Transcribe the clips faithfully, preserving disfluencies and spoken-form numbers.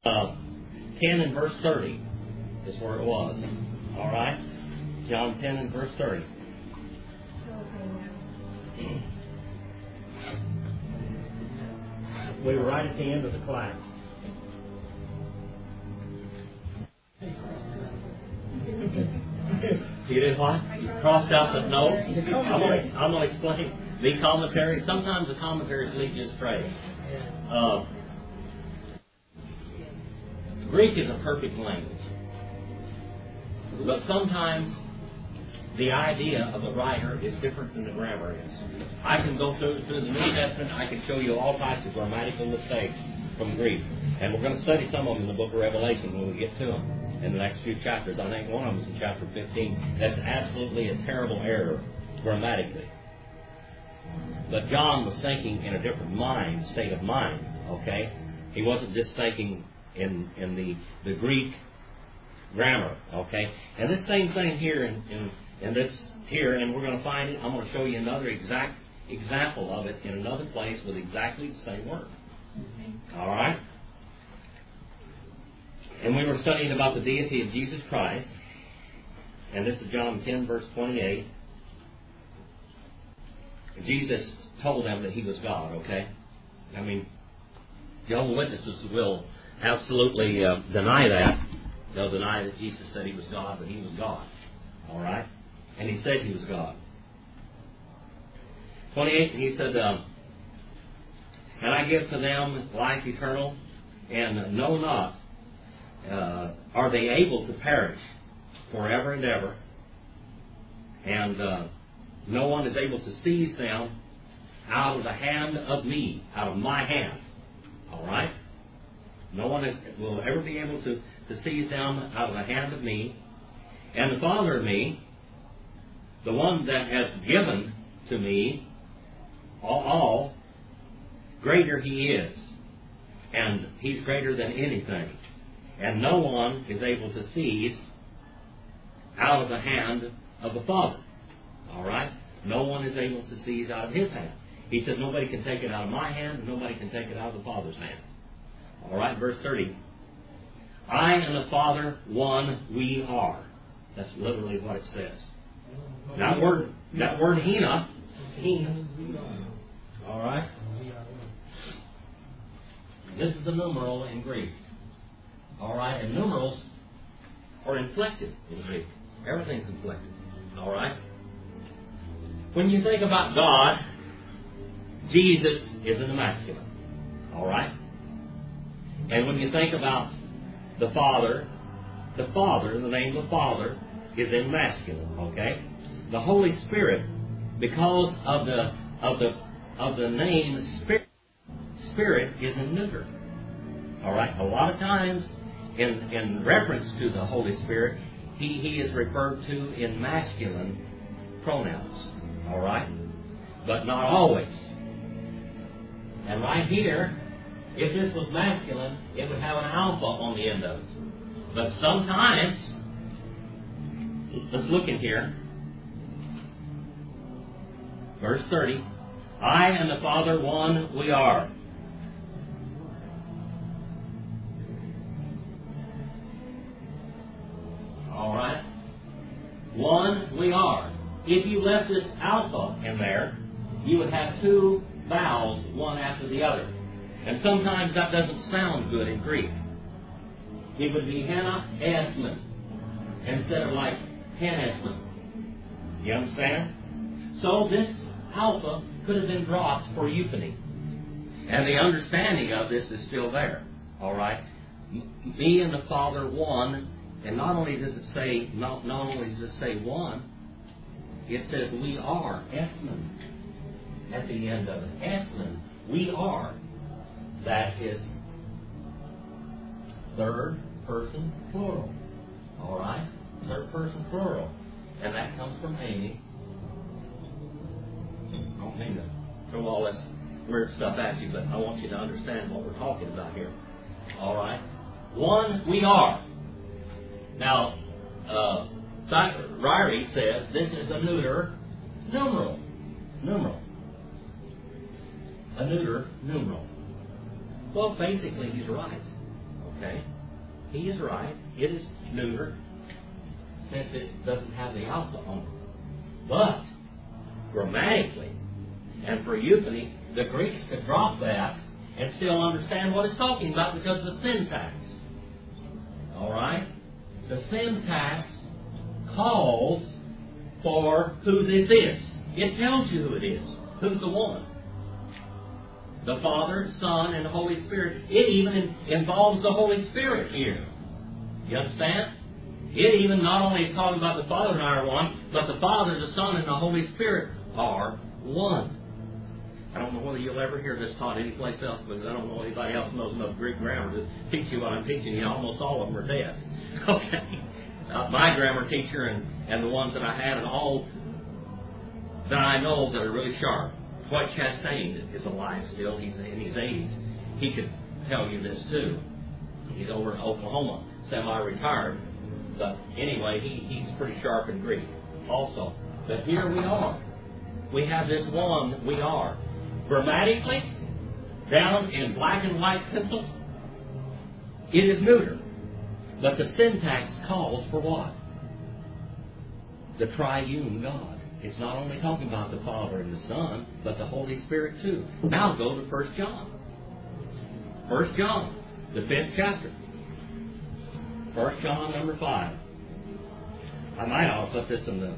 Uh, ten and verse thirty is where it was. All right? John ten and verse thirty. We were right at the end of the class. You did what? You crossed out the note? I'm going to I'm going to explain. The commentary. Sometimes the commentaries lead you astray. Uh, Greek is a perfect language. But sometimes the idea of the writer is different than the grammar is. I can go through, through the New Testament, I can show you all types of grammatical mistakes from Greek. And we're going to study some of them in the book of Revelation when we get to them in the next few chapters. I think one of them is in chapter fifteen. That's absolutely a terrible error grammatically. But John was thinking in a different mind, state of mind, okay? He wasn't just thinking in, in the, the Greek grammar, okay? And this same thing here in, in, in this here, and we're going to find it, I'm going to show you another exact example of it in another place with exactly the same word. All right? And we were studying about the deity of Jesus Christ, and this is John ten, verse twenty-eight. Jesus told them that He was God, okay? I mean, Jehovah's Witnesses will absolutely uh, deny that. They'll deny that Jesus said He was God, but He was God. All right? And He said He was God. twenty-eight, He said, um, and I give to them life eternal, and know not, uh, are they able to perish forever and ever, and uh, no one is able to seize them out of the hand of me, out of my hand. All right? No one is, will ever be able to, to seize them out of the hand of me. And the Father of me, the one that has given to me all, all, greater He is. And He's greater than anything. And no one is able to seize out of the hand of the Father. All right? No one is able to seize out of His hand. He says, nobody can take it out of my hand, and nobody can take it out of the Father's hand. All right, verse thirty. I and the Father, one we are. That's literally what it says. That word, that word hina, hina. All right? This is the numeral in Greek. All right? And numerals are inflected in Greek. Everything's inflected. All right? When you think about God, Jesus is in the masculine. All right? And when you think about the Father, the Father, the name of the Father, is in masculine. Okay? The Holy Spirit, because of the of the of the name Spirit, Spirit is in neuter. All right? A lot of times, in in reference to the Holy Spirit, he he is referred to in masculine pronouns. All right? But not always. And right here, if this was masculine, it would have an alpha on the end of it. But sometimes, let's look in here. Verse thirty. I and the Father, one we are. All right? One we are. If you left this alpha in there, you would have two vowels, one after the other. And sometimes that doesn't sound good in Greek. It would be Hannah Esman instead of like Hanesman. You understand? So this alpha could have been dropped for euphony. And the understanding of this is still there. All right? Me and the Father, one. And not only does it say, not, not only does it say one, it says we are Esman at the end of it. Esman, we are. That is third person plural. All right? Third person plural. And that comes from Amy. I don't mean to throw all this weird stuff at you, but I want you to understand what we're talking about here. All right? One, we are. Now, uh, Ryrie says this is a neuter numeral. Numeral. A neuter numeral. Well, basically, he's right. Okay? He is right. It is neuter, since it doesn't have the alpha on it. But, grammatically, and for euphony, the Greeks could drop that and still understand what it's talking about because of the syntax. Alright? The syntax calls for who this is. It tells you who it is. Who's the one? The Father, Son, and the Holy Spirit. It even involves the Holy Spirit here. You understand? It even not only is talking about the Father and I are one, but the Father, the Son, and the Holy Spirit are one. I don't know whether you'll ever hear this taught anyplace else, because I don't know anybody else knows enough Greek grammar to teach you what I'm teaching you. Almost all of them are dead. Okay. Uh, my grammar teacher and, and the ones that I had, and all that I know that are really sharp. Dwight Chastain is alive still. He's in his eighties. He could tell you this too. He's over in Oklahoma, semi-retired. But anyway, he, he's pretty sharp in Greek also. But here we are. We have this one, we are. Grammatically, down in black and white pencils, it is neuter. But the syntax calls for what? The triune God. It's not only talking about the Father and the Son, but the Holy Spirit too. Now go to First John. First John, the fifth chapter. First John number five. I might ought to put this in the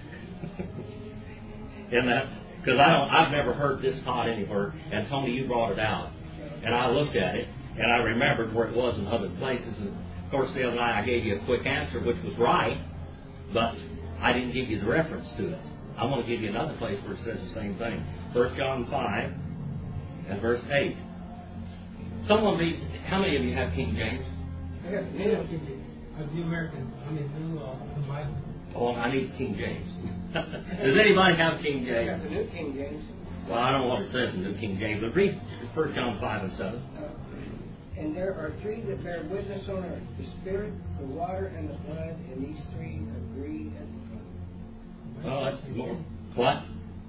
in that, because I don't I've never heard this taught anywhere, and Tony, you brought it out. And I looked at it and I remembered where it was in other places. And of course the other night I gave you a quick answer which was right, but I didn't give you the reference to it. I want to give you another place where it says the same thing. First John five and verse eight. Someone reads, how many of you have King James? I got the New King James. I have the American. I mean, New uh, Bible. Oh, I need King James. Does anybody have King James? I got the New King James. Well, I don't know what it says in New King James, but read First John five and seven. Uh, and there are three that bear witness on earth: the Spirit, the water, and the blood. And these three agree. And well, that's more. What?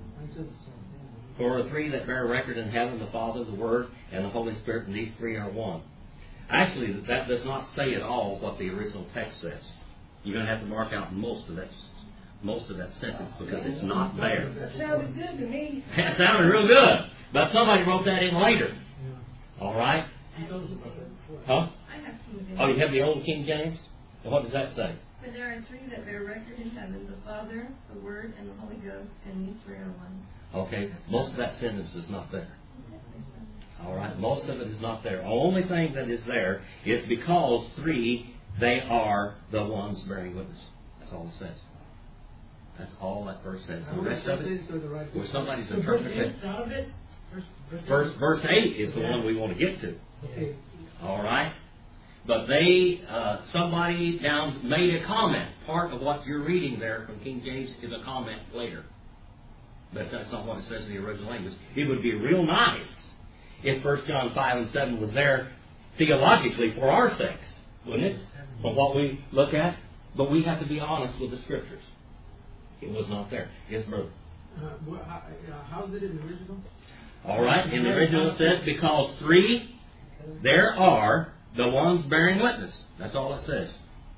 For the three that bear record in heaven, the Father, the Word, and the Holy Spirit, and these three are one. Actually, that does not say at all what the original text says. You're going to have to mark out most of that, most of that sentence because it's not there. That sounded good to me. It sounded real good, but somebody wrote that in later. All right? Huh? I have King James. Oh, you have the old King James? Well, what does that say? For there are three that bear record in heaven: the Father, the Word, and the Holy Ghost, and these three are one. Okay, most of that sentence is not there. All right, most of it is not there. The only thing that is there is because three, they are the ones bearing witness. That's all it says. That's all that verse says. The rest of it, where somebody's interpreted. Verse, verse eight is the one we want to get to. All right? But they, uh, somebody down made a comment. Part of what you're reading there from King James is a comment later. But that's not what it says in the original language. It would be real nice if First John five and seven was there theologically for our sakes, wouldn't it? From what we look at. But we have to be honest with the Scriptures. It was not there. Yes, brother. Uh, well, how, uh, how's it in the original? All right. In the original it says, because three, there are the ones bearing witness. That's all it says.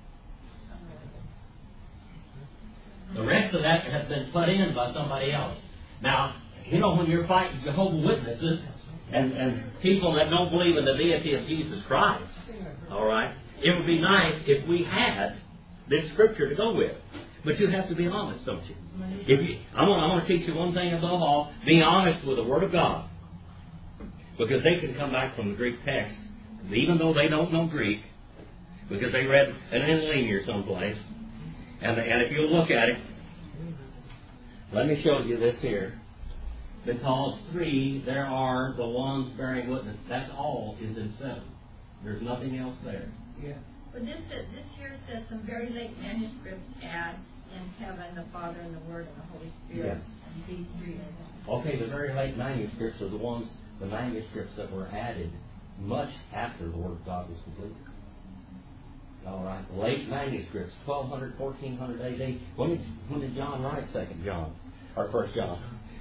The rest of that has been put in by somebody else. Now, you know, when you're fighting Jehovah's Witnesses and, and people that don't believe in the deity of Jesus Christ, all right, it would be nice if we had this Scripture to go with. But you have to be honest, don't you? If you I want, I want to teach you one thing above all. Be honest with the Word of God. Because they can come back from the Greek text, even though they don't know Greek, because they read an interlinear someplace. And, and if you look at it, let me show you this here. Because three, there are the ones bearing witness. That's all is in seven. There's nothing else there. Yeah. But this says, this here says some very late manuscripts add in heaven the Father and the Word and the Holy Spirit. Yeah. And these three are one. Okay, the very late manuscripts are the ones, the manuscripts that were added much after the Word of God was completed. All right, late manuscripts, twelve hundred, fourteen hundred A D. When did, when did John write Second John or First John?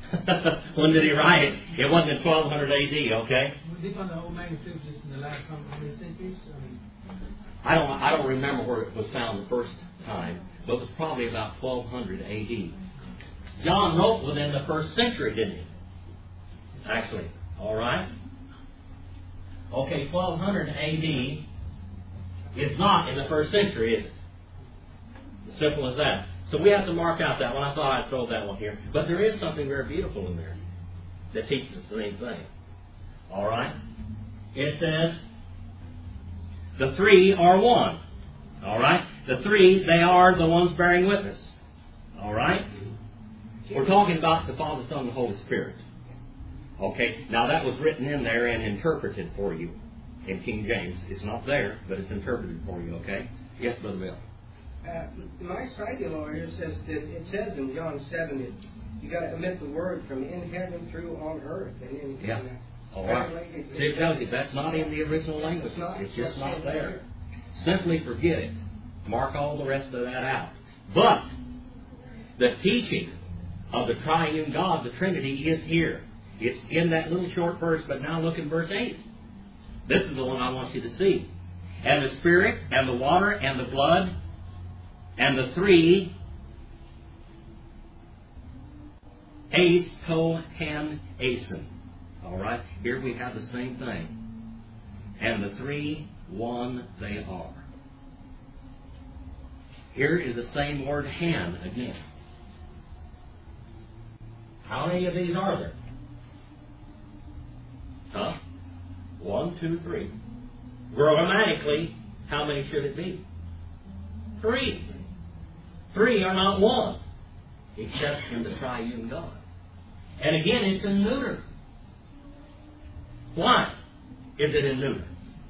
When did he write it? It wasn't in twelve hundred A D, okay? Would they find the whole manuscript just in the last hundred centuries? I mean, I don't I don't remember where it was found the first time, but it was probably about twelve hundred A D. John wrote within the first century, didn't he? Actually, all right? Okay, twelve hundred A D is not in the first century, is it? Simple as that. So we have to mark out that one. I thought I'd throw that one here. But there is something very beautiful in there that teaches us the same thing. All right? It says, the three are one. All right? The three, they are the ones bearing witness. All right? We're talking about the Father, Son, and the Holy Spirit. Okay? Now that was written in there and interpreted for you in King James. It's not there, but it's interpreted for you, okay? Yes, Brother Bill. Uh, my Friday lawyer says that it says in John seven that you got to omit the word from in heaven through on earth. And in, Yeah. in, uh, All right. it, it, See, it tells you that's not in the original language. It's, not, It's just not in there. Simply forget it. Mark all the rest of that out. But the teaching of the triune God, the Trinity, is here. It's in that little short verse, but now look in verse eight. This is the one I want you to see. And the Spirit, and the water, and the blood, and the three, Ace, To, Han, Asen. All right? Here we have the same thing. And the three, one they are. Here is the same word, Han, again. How many of these are there? Huh? One, two, three. Grammatically, how many should it be? Three. Three are not one, except in the triune God. And again, it's in neuter. Why is it in neuter?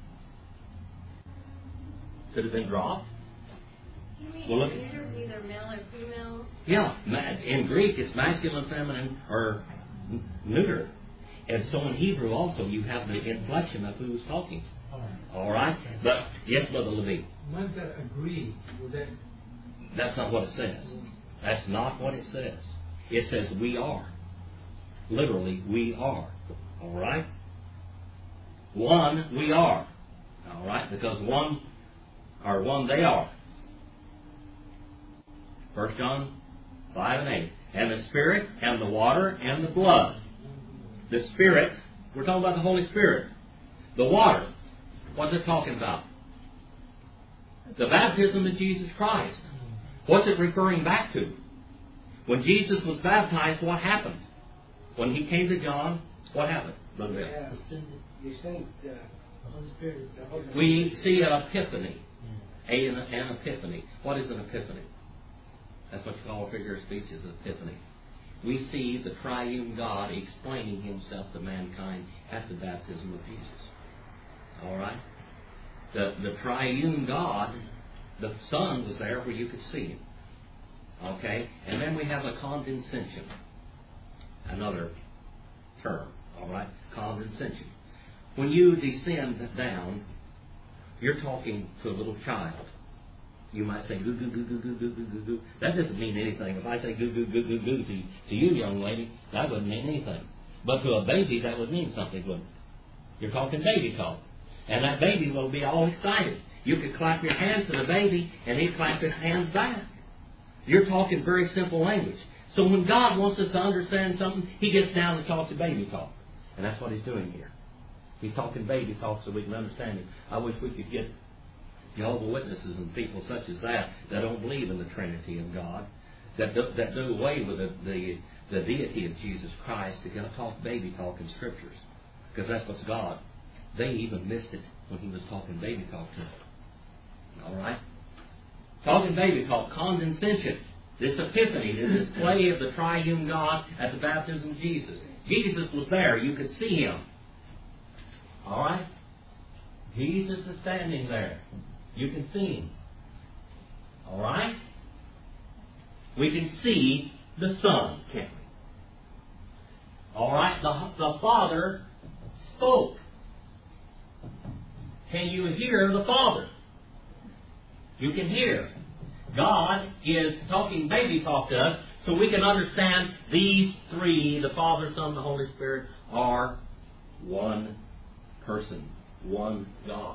Could have been dropped. Do you mean Well, look- either, either male or female? Yeah, ma- in Greek it's masculine, feminine, or n- neuter. And so in Hebrew also you have the inflection of who's talking. all right. All right? But, yes, Brother Levine, Once that agree, would that that's not what it says. That's not what it says. It says we are. Literally, we are. All right? One, we are. All right? Because one, or one, they are. First John five and eight. And the Spirit, and the water, and the blood. The Spirit, we're talking about the Holy Spirit. The water, what's it talking about? The baptism of Jesus Christ. What's it referring back to? When Jesus was baptized, what happened? When he came to John, what happened? Brother Bill? Yeah, you sent uh, the Holy Spirit? the Holy Spirit. We see an epiphany. A, an, an epiphany. What is an epiphany? That's what you call a figure of speech, is an epiphany. We see the triune God explaining himself to mankind at the baptism of Jesus. All right? The, the triune God, the Son was there where you could see him. Okay? And then we have a condescension. Another term. All right? Condescension. When you descend down, you're talking to a little child. You might say goo goo goo goo goo goo goo goo goo. That doesn't mean anything. If I say goo goo goo goo goo to, to you, young lady, that wouldn't mean anything. But to a baby, that would mean something, wouldn't it? You're talking baby talk. And that baby will be all excited. You could clap your hands to the baby, and he'd clap his hands back. You're talking very simple language. So when God wants us to understand something, he gets down and talks baby talk. And that's what he's doing here. He's talking baby talk so we can understand it. I wish we could get Jehovah's Witnesses and people such as that that don't believe in the Trinity of God, that do, that do away with the, the, the deity of Jesus Christ to go talk baby talk in Scriptures. Because that's what's God. They even missed it when he was talking baby talk to them. All right? Talking baby talk, condescension. This epiphany, the display of the triune God at the baptism of Jesus. Jesus was there. You could see him. All right? Jesus is standing there. You can see him. All right? We can see the Son, can't we? All right? The, the Father spoke. Can you hear the Father? You can hear. God is talking baby talk to us So we can understand these three, the Father, Son, and the Holy Spirit, are one person, one God.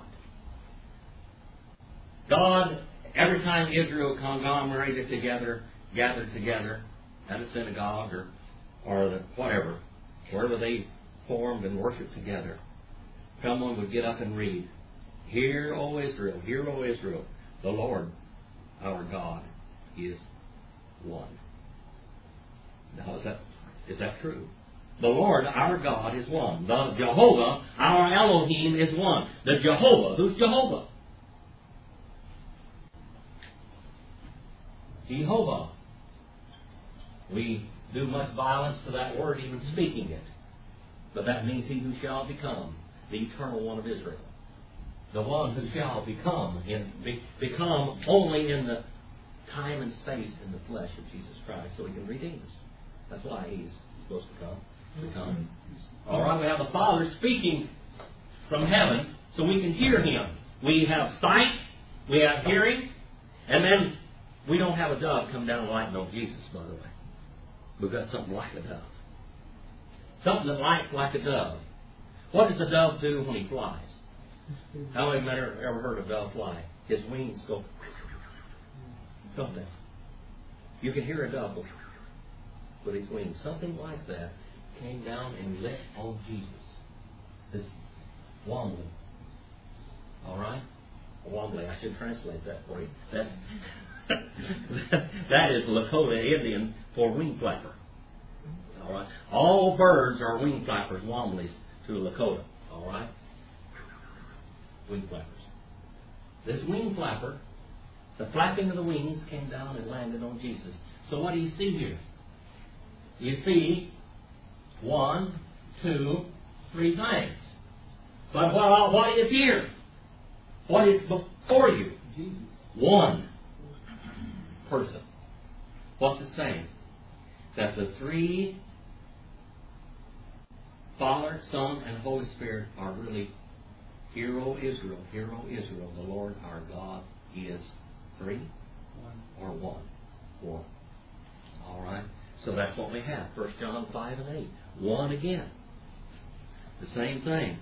God, every time Israel conglomerated together, gathered together at a synagogue or, or the, whatever, wherever they formed and worshipped together, someone would get up and read, "Hear, O Israel, hear, O Israel, the Lord our God is one." Now, is that, is that true? The Lord our God is one. The Jehovah, our Elohim, is one. The Jehovah, who's Jehovah? Jehovah. We do much violence to that word, even speaking it. But that means he who shall become the eternal one of Israel. The one who shall become, in, be, become only in the time and space in the flesh of Jesus Christ, so he can redeem us. That's why he's supposed to come. To come. All right, we have the Father speaking from heaven, so we can hear him. We have sight, we have hearing, and then we don't have a dove come down and lighten on Jesus, by the way. We've got something like a dove. Something that lights like a dove. What does the dove do when he flies? How many of you ever, ever heard a dove fly? His wings go, don't they? You can hear a dove go with his wings. Something like that came down and lit on Jesus. This wombly. All right? Wombly. I should translate that for you. That's that is Lakota Indian for wing flapper. All right? All birds are wing flappers, womblies, to Lakota. All right? Wing flappers. This wing flapper, the flapping of the wings came down and landed on Jesus. So what do you see here? You see one, two, three things. But what, what is here? What is before you? Jesus. One person. What's it saying? That the three, Father, Son, and Holy Spirit, are really, "Hear, O Israel, hear, O Israel, the Lord our God is three One. or one." One. All right? So that's what we have. First John five and eight. One again. The same thing.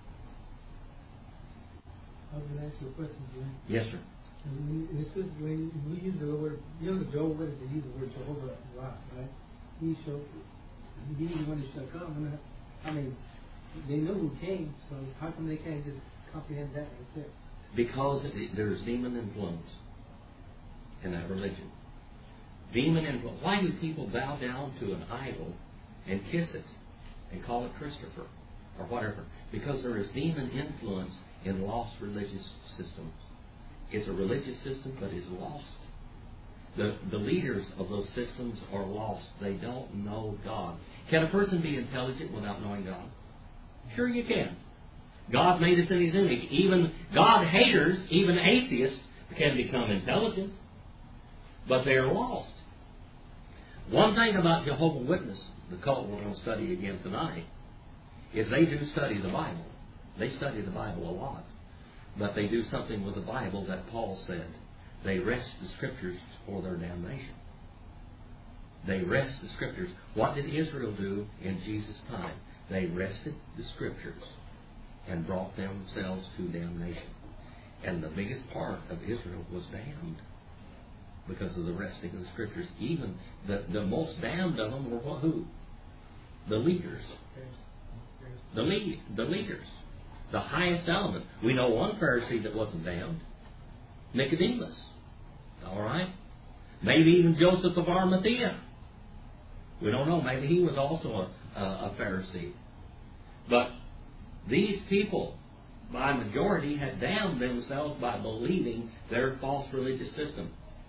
I was going to ask you a question, Jim. Yes, sir. And This is when we use the word, you know, the Jehovah, they use the word Jehovah a lot, right? He shall, he is the one that shall come. And I mean, they know who came, so how come they can't just comprehend that right there? Because it, there's demon influence in that religion. Demon influence. Why do people bow down to an idol and kiss it and call it Christopher or whatever? Because there is demon influence in lost religious systems. It's a religious system, but it's lost. The, the leaders of those systems are lost. They don't know God. Can a person be intelligent without knowing God? Sure you can. God made us in His image. Even God haters, even atheists, can become intelligent. But they are lost. One thing about Jehovah's Witness, the cult we're going to study again tonight, is they do study the Bible. They study the Bible a lot. But they do something with the Bible that Paul said. They wrest the Scriptures for their damnation. They wrest the Scriptures. What did Israel do in Jesus' time? They wrested the Scriptures and brought themselves to damnation. And the biggest part of Israel was damned because of the wresting of the Scriptures. Even the, the most damned of them were who? The leaders. The lead, the leaders. The highest element. We know one Pharisee that wasn't damned. Nicodemus. All right? Maybe even Joseph of Arimathea. We don't know. Maybe he was also a, a, a Pharisee. But these people, by majority, had damned themselves by believing their false religious system.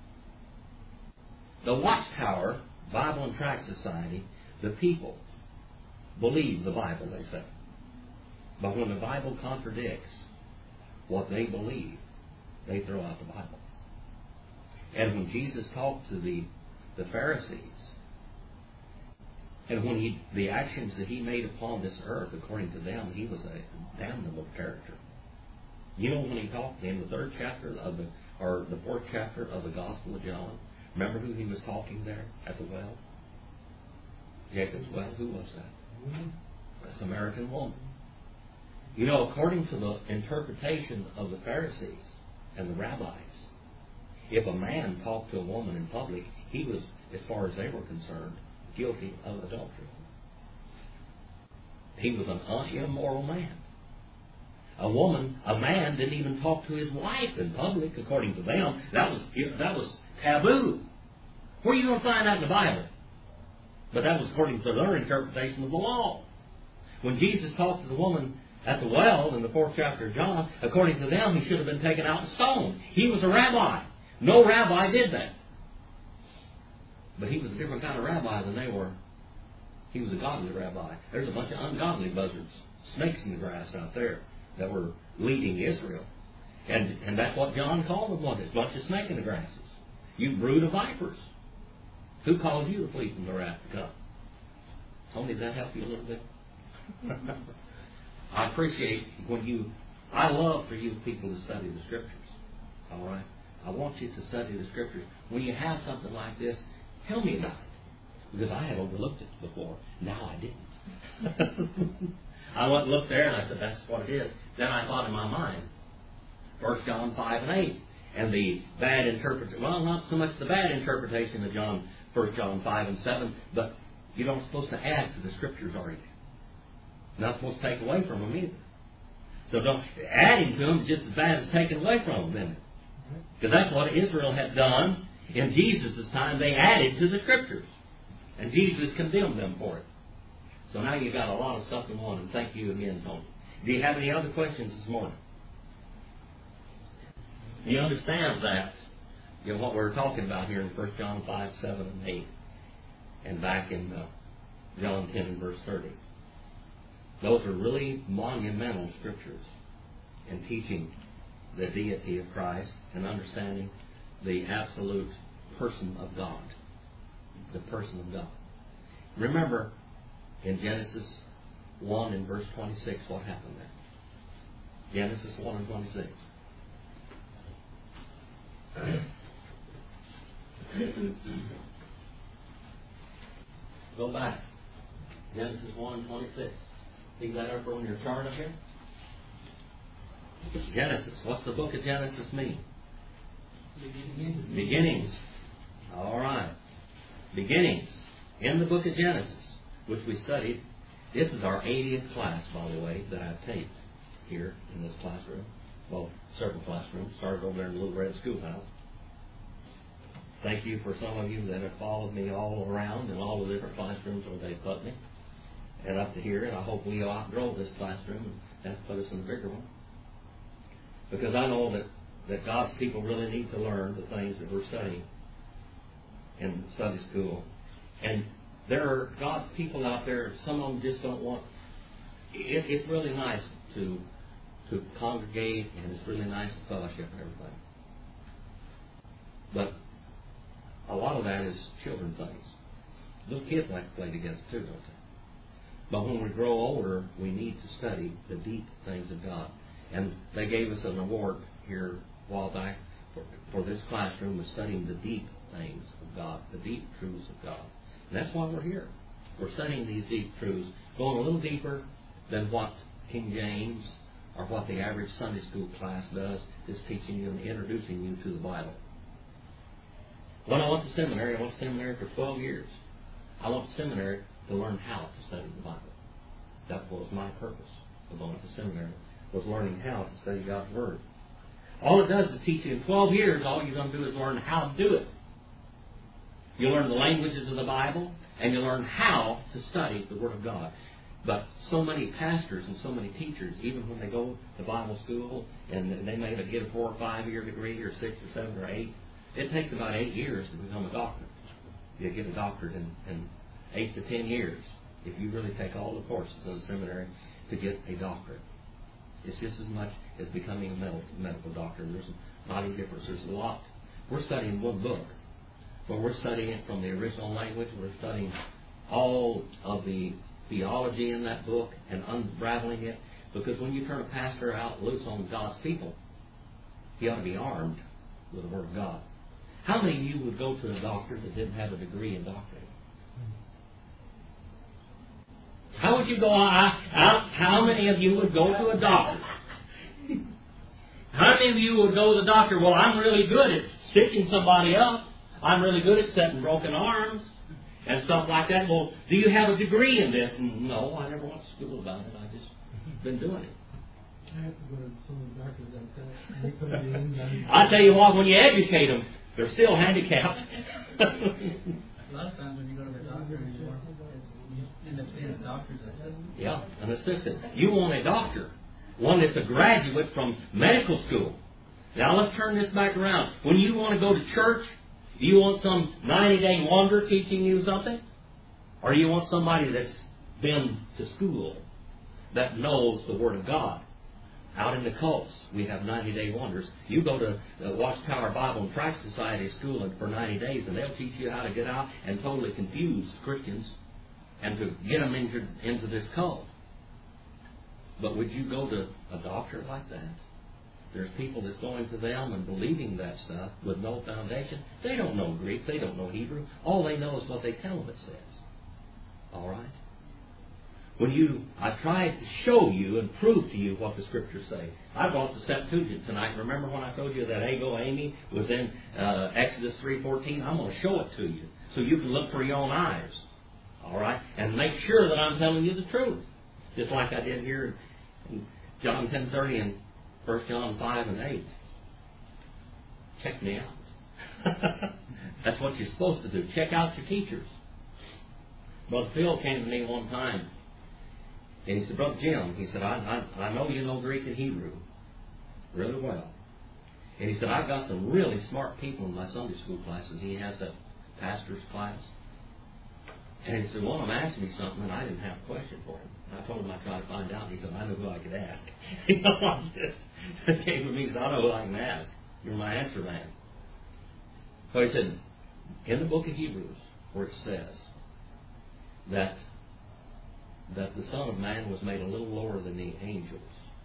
The Watchtower, Bible and Tract Society, the people believe the Bible, they say. But when the Bible contradicts what they believe, they throw out the Bible. And when Jesus talked to the, the Pharisees, and when he the actions that he made upon this earth, according to them, he was a damnable character. You know when he talked in the third chapter of the or the fourth chapter of the Gospel of John, Remember who he was talking there at the well? Jacob's well. Who was that? A Samaritan woman. You know, according to the interpretation of the Pharisees and the rabbis, if a man talked to a woman in public, he was, as far as they were concerned, guilty of adultery. He was an immoral man. A woman, a man didn't even talk to his wife in public, according to them. That was that was taboo. Where are you going to find that in the Bible? But that was according to their interpretation of the law. When Jesus talked to the woman at the well in the fourth chapter of John, according to them, he should have been taken out and stoned. He was a rabbi. No rabbi did that. But he was a different kind of rabbi than they were. He was a godly rabbi. There's a bunch of ungodly buzzards, snakes in the grass out there that were leading Israel. And and that's what John called them, was a bunch of snake in the grasses. You brood of vipers. Who called you to flee from the wrath to come? Tony, did that help you a little bit? I appreciate when you, I love for you people to study the Scriptures. All right? I want you to study the Scriptures. When you have something like this, tell me about it. Because I had overlooked it before. Now I didn't. I went and looked there and I said, that's what it is. Then I thought in my mind, First John five and eight. And the bad interpretation, well, not so much the bad interpretation of John, First John five and seven, but you don't supposed to add to the Scriptures, are you? You're not supposed to take away from them either. So don't, adding to them is just as bad as taking away from them, isn't it? Because that's what Israel had done in Jesus' time. They added to the Scriptures. And Jesus condemned them for it. So now you've got a lot of stuff in one. And thank you again, Tony. Do you have any other questions this morning? You understand that, you know, what we're talking about here in First John five, seven, and eight. And back in uh, John ten and verse thirty. Those are really monumental Scriptures in teaching the deity of Christ and understanding the absolute person of God. The person of God. Remember, in Genesis one and verse twenty-six, what happened there? Genesis one and twenty-six. Go back. Genesis one and twenty-six. See that up on your chart up here? Genesis. What's the book of Genesis mean? Beginnings. Beginnings. All right. Beginnings. In the book of Genesis, which we studied. This is our eightieth class, by the way, that I've taped here in this classroom. Well, several classrooms. Started over there in the Little Red Schoolhouse. Thank you for some of you that have followed me all around in all the different classrooms where they put me. And up to here, and I hope we outgrow this classroom and have to put us in a bigger one. Because I know that, that God's people really need to learn the things that we're studying in Sunday school. And there are God's people out there, some of them just don't want... It, it's really nice to to congregate, and it's really nice to fellowship and everything. But a lot of that is children things. Little kids like to play together too, don't they? But when we grow older, we need to study the deep things of God. And they gave us an award here a while back for, for this classroom of studying the deep things of God, the deep truths of God. And that's why we're here. We're studying these deep truths, going a little deeper than what King James or what the average Sunday school class does, is teaching you and introducing you to the Bible. When I went to seminary, I went to seminary for twelve years. I went to seminary to learn how to study the Bible. That was my purpose of going to seminary, was learning how to study God's Word. All it does is teach you in twelve years, all you're going to do is learn how to do it. You learn the languages of the Bible, and you learn how to study the Word of God. But so many pastors and so many teachers, even when they go to Bible school, and they may get a four or five year degree, or six or seven or eight, it takes about eight years to become a doctor. You get a doctorate in, in eight to ten years, if you really take all the courses in the seminary to get a doctorate. It's just as much as becoming a medical, medical doctor. There's not any difference. There's a lot. We're studying one book, but we're studying it from the original language. We're studying all of the theology in that book and unraveling it. Because when you turn a pastor out loose on God's people, he ought to be armed with the Word of God. How many of you would go to a doctor that didn't have a degree in doctoring? How would you go out? How, how many of you would go to a doctor? How many of you would go to the doctor? Well, I'm really good at stitching somebody up. I'm really good at setting broken arms and stuff like that. Well, do you have a degree in this? No, I never went to school about it. I just been doing it. I have to go to some doctors like that. They put it in, I tell you what, when you educate them, they're still handicapped. A lot of times when you go to the doctor, you end up seeing a doctor's assistant. Yeah, an assistant. You want a doctor, one that's a graduate from medical school. Now let's turn this back around. When you want to go to church, do you want some ninety-day wonder teaching you something? Or do you want somebody that's been to school, that knows the Word of God? Out in the cults, we have ninety-day wonders. You go to the Watchtower Bible and Tract Society school for ninety days, and they'll teach you how to get out and totally confuse Christians and to get them into, into this cult. But would you go to a doctor like that? There's people that's going to them and believing that stuff with no foundation. They don't know Greek. They don't know Hebrew. All they know is what they tell them it says. All right? When you, I tried to show you and prove to you what the Scriptures say. I brought the Septuagint tonight. Remember when I told you that Ego Amy was in uh, Exodus three fourteen? I'm going to show it to you so you can look for your own eyes. All right? And make sure that I'm telling you the truth. Just like I did here in John ten thirty and First John five and eight. Check me out. That's what you're supposed to do. Check out your teachers. Brother Phil came to me one time. And he said, Brother Jim, he said, I, I, I know you know Greek and Hebrew really well. And he said, I've got some really smart people in my Sunday school classes. He has a pastor's class. And he said, one of them asked me something, and I didn't have a question for him. And I told him I'd try to find out. And he said, I know who I could ask. You know, like this. He came to me and said, I know who I can ask. You're my answer man. So he said, in the book of Hebrews, where it says that that the Son of Man was made a little lower than the angels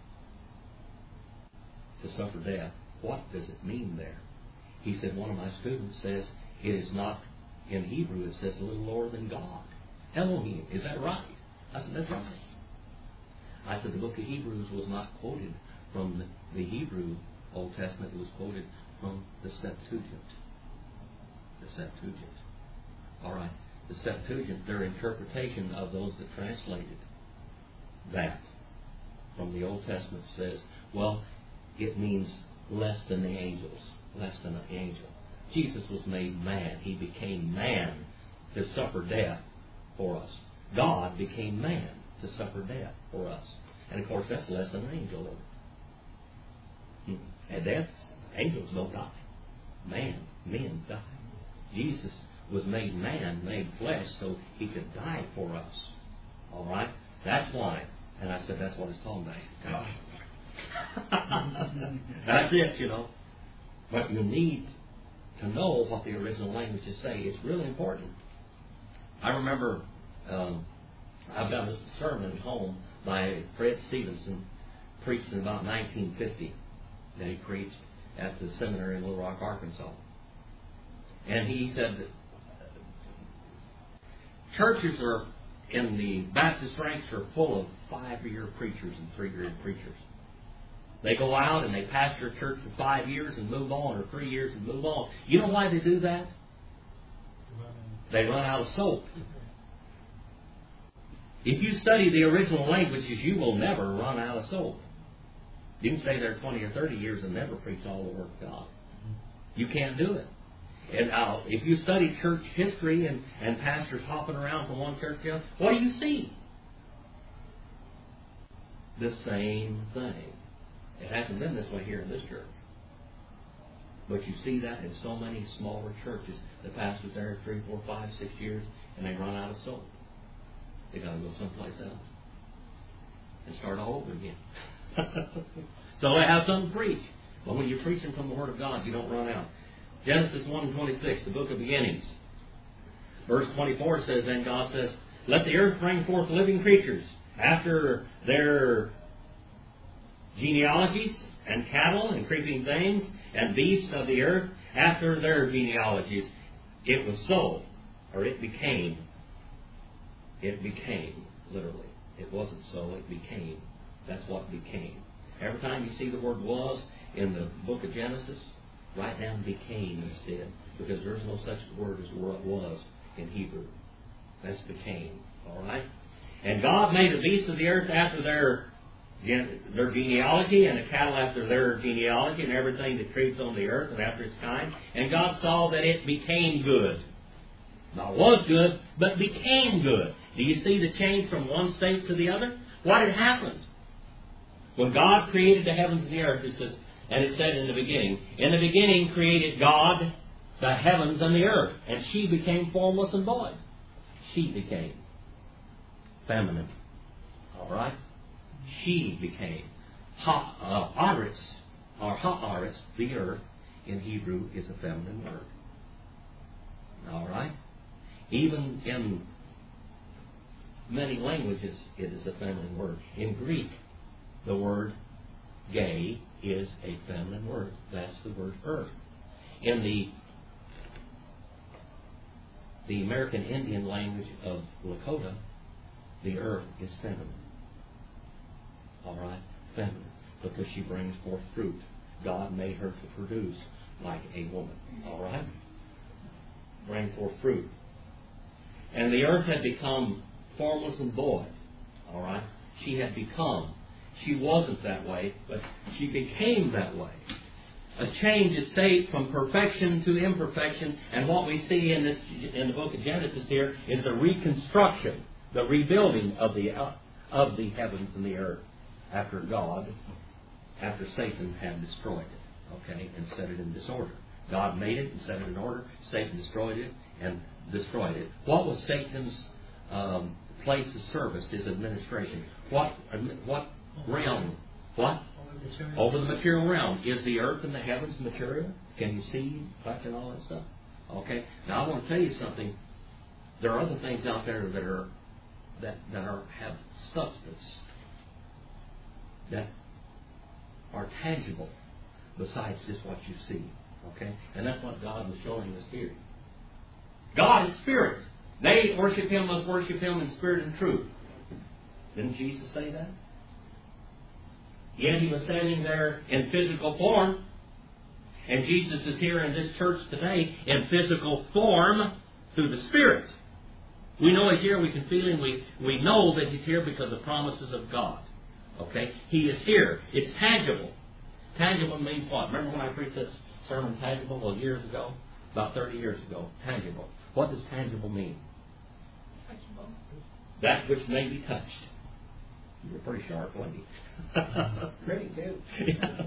to suffer death, what does it mean there? He said, one of my students says, it is not, in Hebrew it says a little lower than God. Elohim, is that right? I said, that's right. I said, the book of Hebrews was not quoted from the, the Hebrew Old Testament. It was quoted from the Septuagint. The Septuagint. All right. The Septuagint, their interpretation of those that translated that from the Old Testament says, well, it means less than the angels. Less than an angel. Jesus was made man. He became man to suffer death for us. God became man to suffer death for us. And of course, that's less than an angel. Hmm. And death, angels don't die. Man, men die. Jesus was made man, made flesh, so he could die for us. All right? That's why. And I said, that's what it's talking about. Oh. That's it, you know. But you need to know what the original languages say. It's really important. I remember um, I've got a sermon at home by Fred Stevenson, preached in about nineteen fifty, that he preached at the seminary in Little Rock, Arkansas. And he said that churches are, in the Baptist ranks, are full of five-year preachers and three-year preachers. They go out and they pastor a church for five years and move on, or three years and move on. You know why they do that? They run out of soap. If you study the original languages, you will never run out of soap. You can stay there twenty or thirty years and never preach all the Word of God. You can't do it. And uh, if you study church history and, and pastors hopping around from one church to the other, what do you see? The same thing. It hasn't been this way here in this church. But you see that in so many smaller churches. The pastor's there three, four, five, six years, and they run out of soap. They got to go someplace else and start all over again. So they have something to preach. But when you're preaching from the Word of God, you don't run out. Genesis one twenty-six, the book of beginnings. Verse twenty-four says, then God says, let the earth bring forth living creatures after their genealogies, and cattle and creeping things and beasts of the earth after their genealogies. It was so, or it became. It became, literally. It wasn't so, it became. That's what became. Every time you see the word was in the book of Genesis, write down became instead, because there's no such word as was in Hebrew. That's became. All right? And God made the beasts of the earth after their their genealogy, and the cattle after their genealogy, and everything that creeps on the earth and after its kind. And God saw that it became good. Not was good, but became good. Do you see the change from one state to the other? What had happened? When God created the heavens and the earth, it says, and it said in the beginning, in the beginning created God the heavens and the earth, and she became formless and void. She became feminine. All right? She became. Ha'aretz, or ha'aretz, the earth, in Hebrew is a feminine word. All right? Even in many languages, it is a feminine word. In Greek, the word gay is a feminine word. That's the word earth. In the the American Indian language of Lakota, the earth is feminine. All right? Feminine. Because she brings forth fruit. God made her to produce like a woman. All right? Bring forth fruit. And the earth had become formless and void. All right? She had become. She wasn't that way, but she became that way. A change of state from perfection to imperfection. And what we see in this in the book of Genesis here is the reconstruction, the rebuilding of the of the heavens and the earth after God, after Satan had destroyed it, okay, and set it in disorder. God made it and set it in order. Satan destroyed it and destroyed it. What was Satan's um, place of service, his administration? What what realm? What? Over the material realm. Is the earth and the heavens material? Can you see touch and all that stuff? Okay. Now I want to tell you something. There are other things out there that are that that are have substance, that are tangible besides just what you see. Okay? And that's what God was showing us here. God is spirit. They worship Him must worship Him in spirit and truth. Didn't Jesus say that? Yet He was standing there in physical form. And Jesus is here in this church today in physical form through the Spirit. We know He's here, we can feel Him, we, we know that He's here because of promises of God. Okay? He is here. It's tangible. Tangible means what? Remember when I preached this sermon, tangible, well, years ago? About thirty years ago. Tangible. What does tangible mean? Touchable. That which may be touched. You're a pretty sharp lady. Pretty too. Yeah.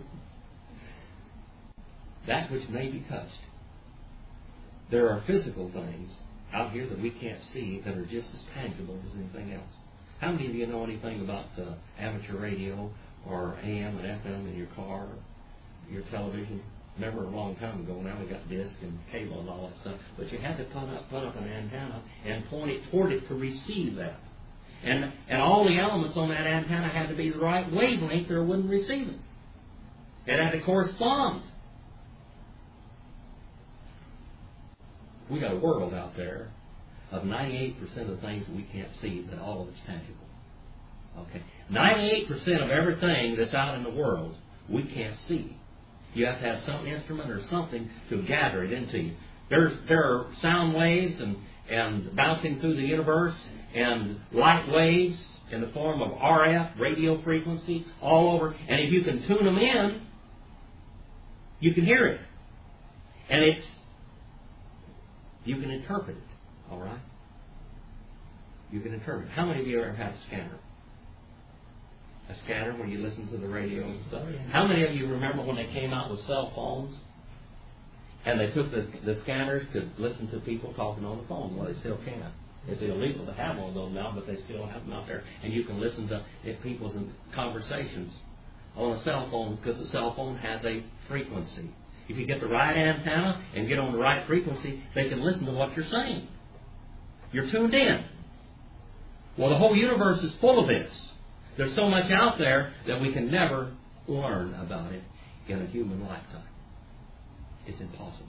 That which may be touched. There are physical things out here that we can't see that are just as tangible as anything else. How many of you know anything about uh, amateur radio or A M and F M in your car, your television? Remember a long time ago, now we got disc and cable and all that stuff, but you had to put up, put up an antenna and point it toward it to receive that. And and all the elements on that antenna had to be the right wavelength or it wouldn't receive it. It had to correspond. We got a world out there of ninety-eight percent of the things that we can't see, but all of it's tangible. Okay, ninety-eight percent of everything that's out in the world we can't see. You have to have some instrument or something to gather it into you. There's there are sound waves and and bouncing through the universe, and light waves in the form of R F, radio frequency, all over. And if you can tune them in, you can hear it. And it's, you can interpret it, all right? You can interpret it. How many of you ever had a scanner? A scanner when you listen to the radio and stuff? How many of you remember when they came out with cell phones? And they took the, the scanners to listen to people talking on the phone. Well, they still can. It's illegal to have one of those now, but they still have them out there. And you can listen to people's conversations on a cell phone because the cell phone has a frequency. If you get the right antenna and get on the right frequency, they can listen to what you're saying. You're tuned in. Well, the whole universe is full of this. There's so much out there that we can never learn about it in a human lifetime. It's impossible.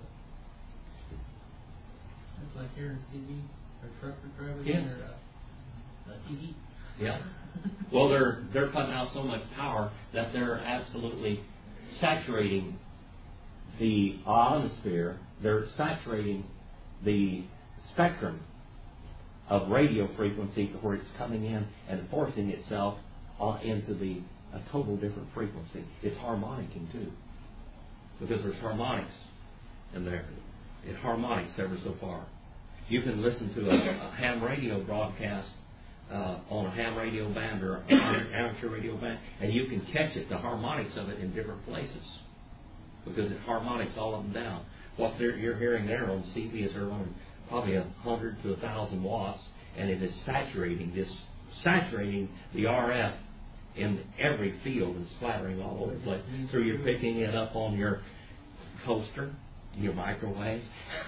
It's like hearing C D or truck or driver Yes. or uh, a T V. Yeah. Well, they're they're putting out so much power that they're absolutely saturating the ionosphere. They're saturating the spectrum of radio frequency to where it's coming in and forcing itself on into the a total different frequency. It's harmonicking too, because there's harmonics in there. It harmonics ever so far. You can listen to a, a ham radio broadcast uh, on a ham radio band or an amateur radio band, and you can catch it, the harmonics of it in different places, because it harmonics all up and down. What you're hearing there on C B is around probably a hundred to a thousand watts, and it is saturating this, saturating the R F in every field and splattering all over the place. So you're picking it up on your toaster, your microwave.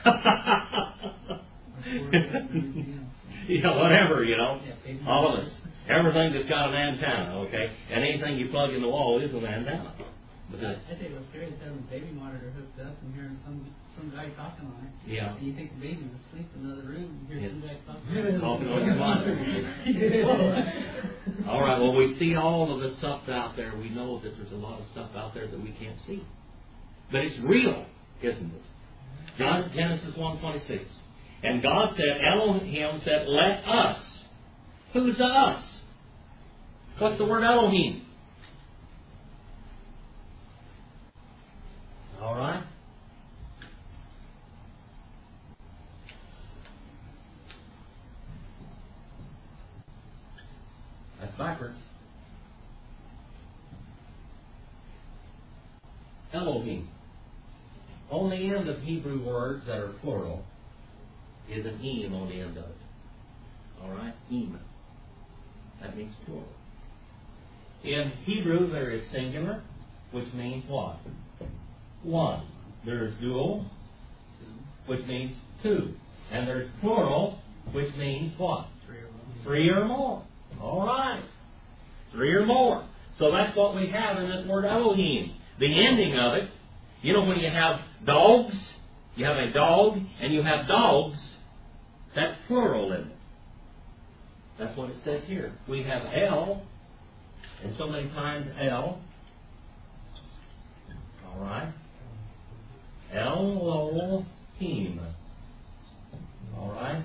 Yeah, whatever, you know. All of it. Everything that's got an antenna, okay? And anything you plug in the wall is an antenna. Because I think what's scary is having a baby monitor hooked up and hearing some some guy talking on it. Yeah. And you think the baby's asleep in another room and you hear Yeah. some guy talking. Talking on your monitor. All right, well, we see all of the stuff out there. We know that there's a lot of stuff out there that we can't see. But it's real, isn't it? John, Genesis one twenty-six. And God said, Elohim said, let us. Who's the us? What's the word Elohim? All right. That's backwards. Elohim. On the end of Hebrew words that are plural is an em on the end of it. All right? Em. That means plural. In Hebrew, there is singular, which means what? One. There's dual, which means two. And there's plural, which means what? Three or more. Three or more. All right. Three or more. So that's what we have in this word Elohim. The ending of it, you know when you have dogs, you have a dog, and you have dogs, that's plural in it. That's what it says here. We have El, and so many times El. All right. Elohim. All right.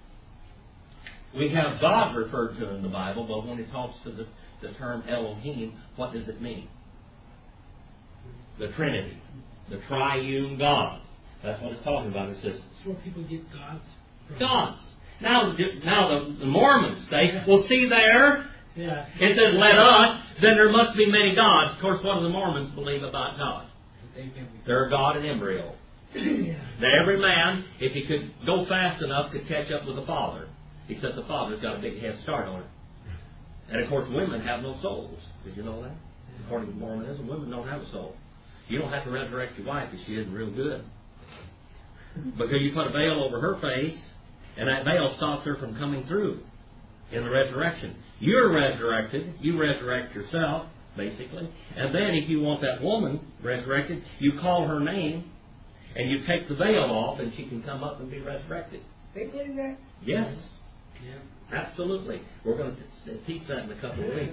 We have God referred to in the Bible, but when it talks to the, the term Elohim, what does it mean? The Trinity. The triune God. That's what it's talking about. It says That's where people get gods from. gods. Now, now the, the Mormons say, well, see there, Yeah. it says, let us, then there must be many gods. Of course, what do the Mormons believe about God? They can't be. They're a God in embryo. Yeah. That every man, if he could go fast enough, could catch up with the Father. Except the Father's got a big head start on it. And of course, women have no souls. Did you know that? According to Mormonism, women don't have a soul. You don't have to resurrect your wife if she isn't real good. Because you put a veil over her face, and that veil stops her from coming through in the resurrection. You're resurrected. You resurrect yourself, basically. And then if you want that woman resurrected, you call her name, and you take the veil off, and she can come up and be resurrected. They believe that? Yes. Yeah. Absolutely. We're going to teach that in a couple of weeks.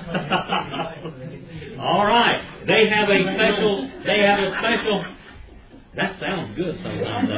All right. They have a special, they have a special, that sounds good sometimes.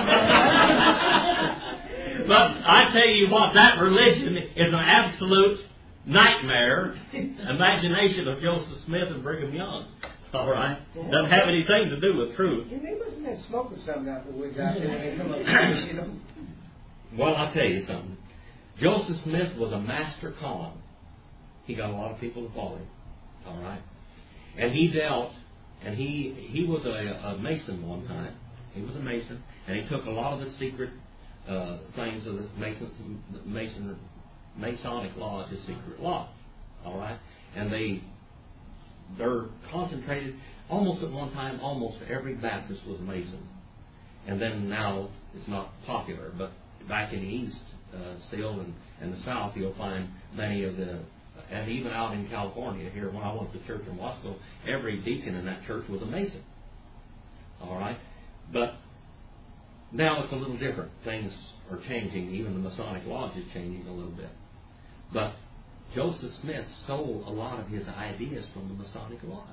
But I tell you what, that religion is an absolute nightmare imagination of Joseph Smith and Brigham Young. All right? Doesn't have anything to do with truth. Yeah, they must have been smoking something out the woods out there when they come up with this, you know. Well, I'll tell you something. Joseph Smith was a master con. He got a lot of people to follow him. All right? And he dealt, and he he was a, a Mason one time. He was a Mason, and he took a lot of the secret uh, things of the Mason, Mason, Masonic Lodge, his secret law. All right? And they, they're concentrated, almost at one time, almost every Baptist was a Mason. And then now it's not popular, but back in the East, uh, still, and, and the South, you'll find many of the and even out in California here, when I went to church in Wasco, every deacon in that church was a Mason. All right? But now it's a little different. Things are changing. Even the Masonic Lodge is changing a little bit. But Joseph Smith stole a lot of his ideas from the Masonic Lodge.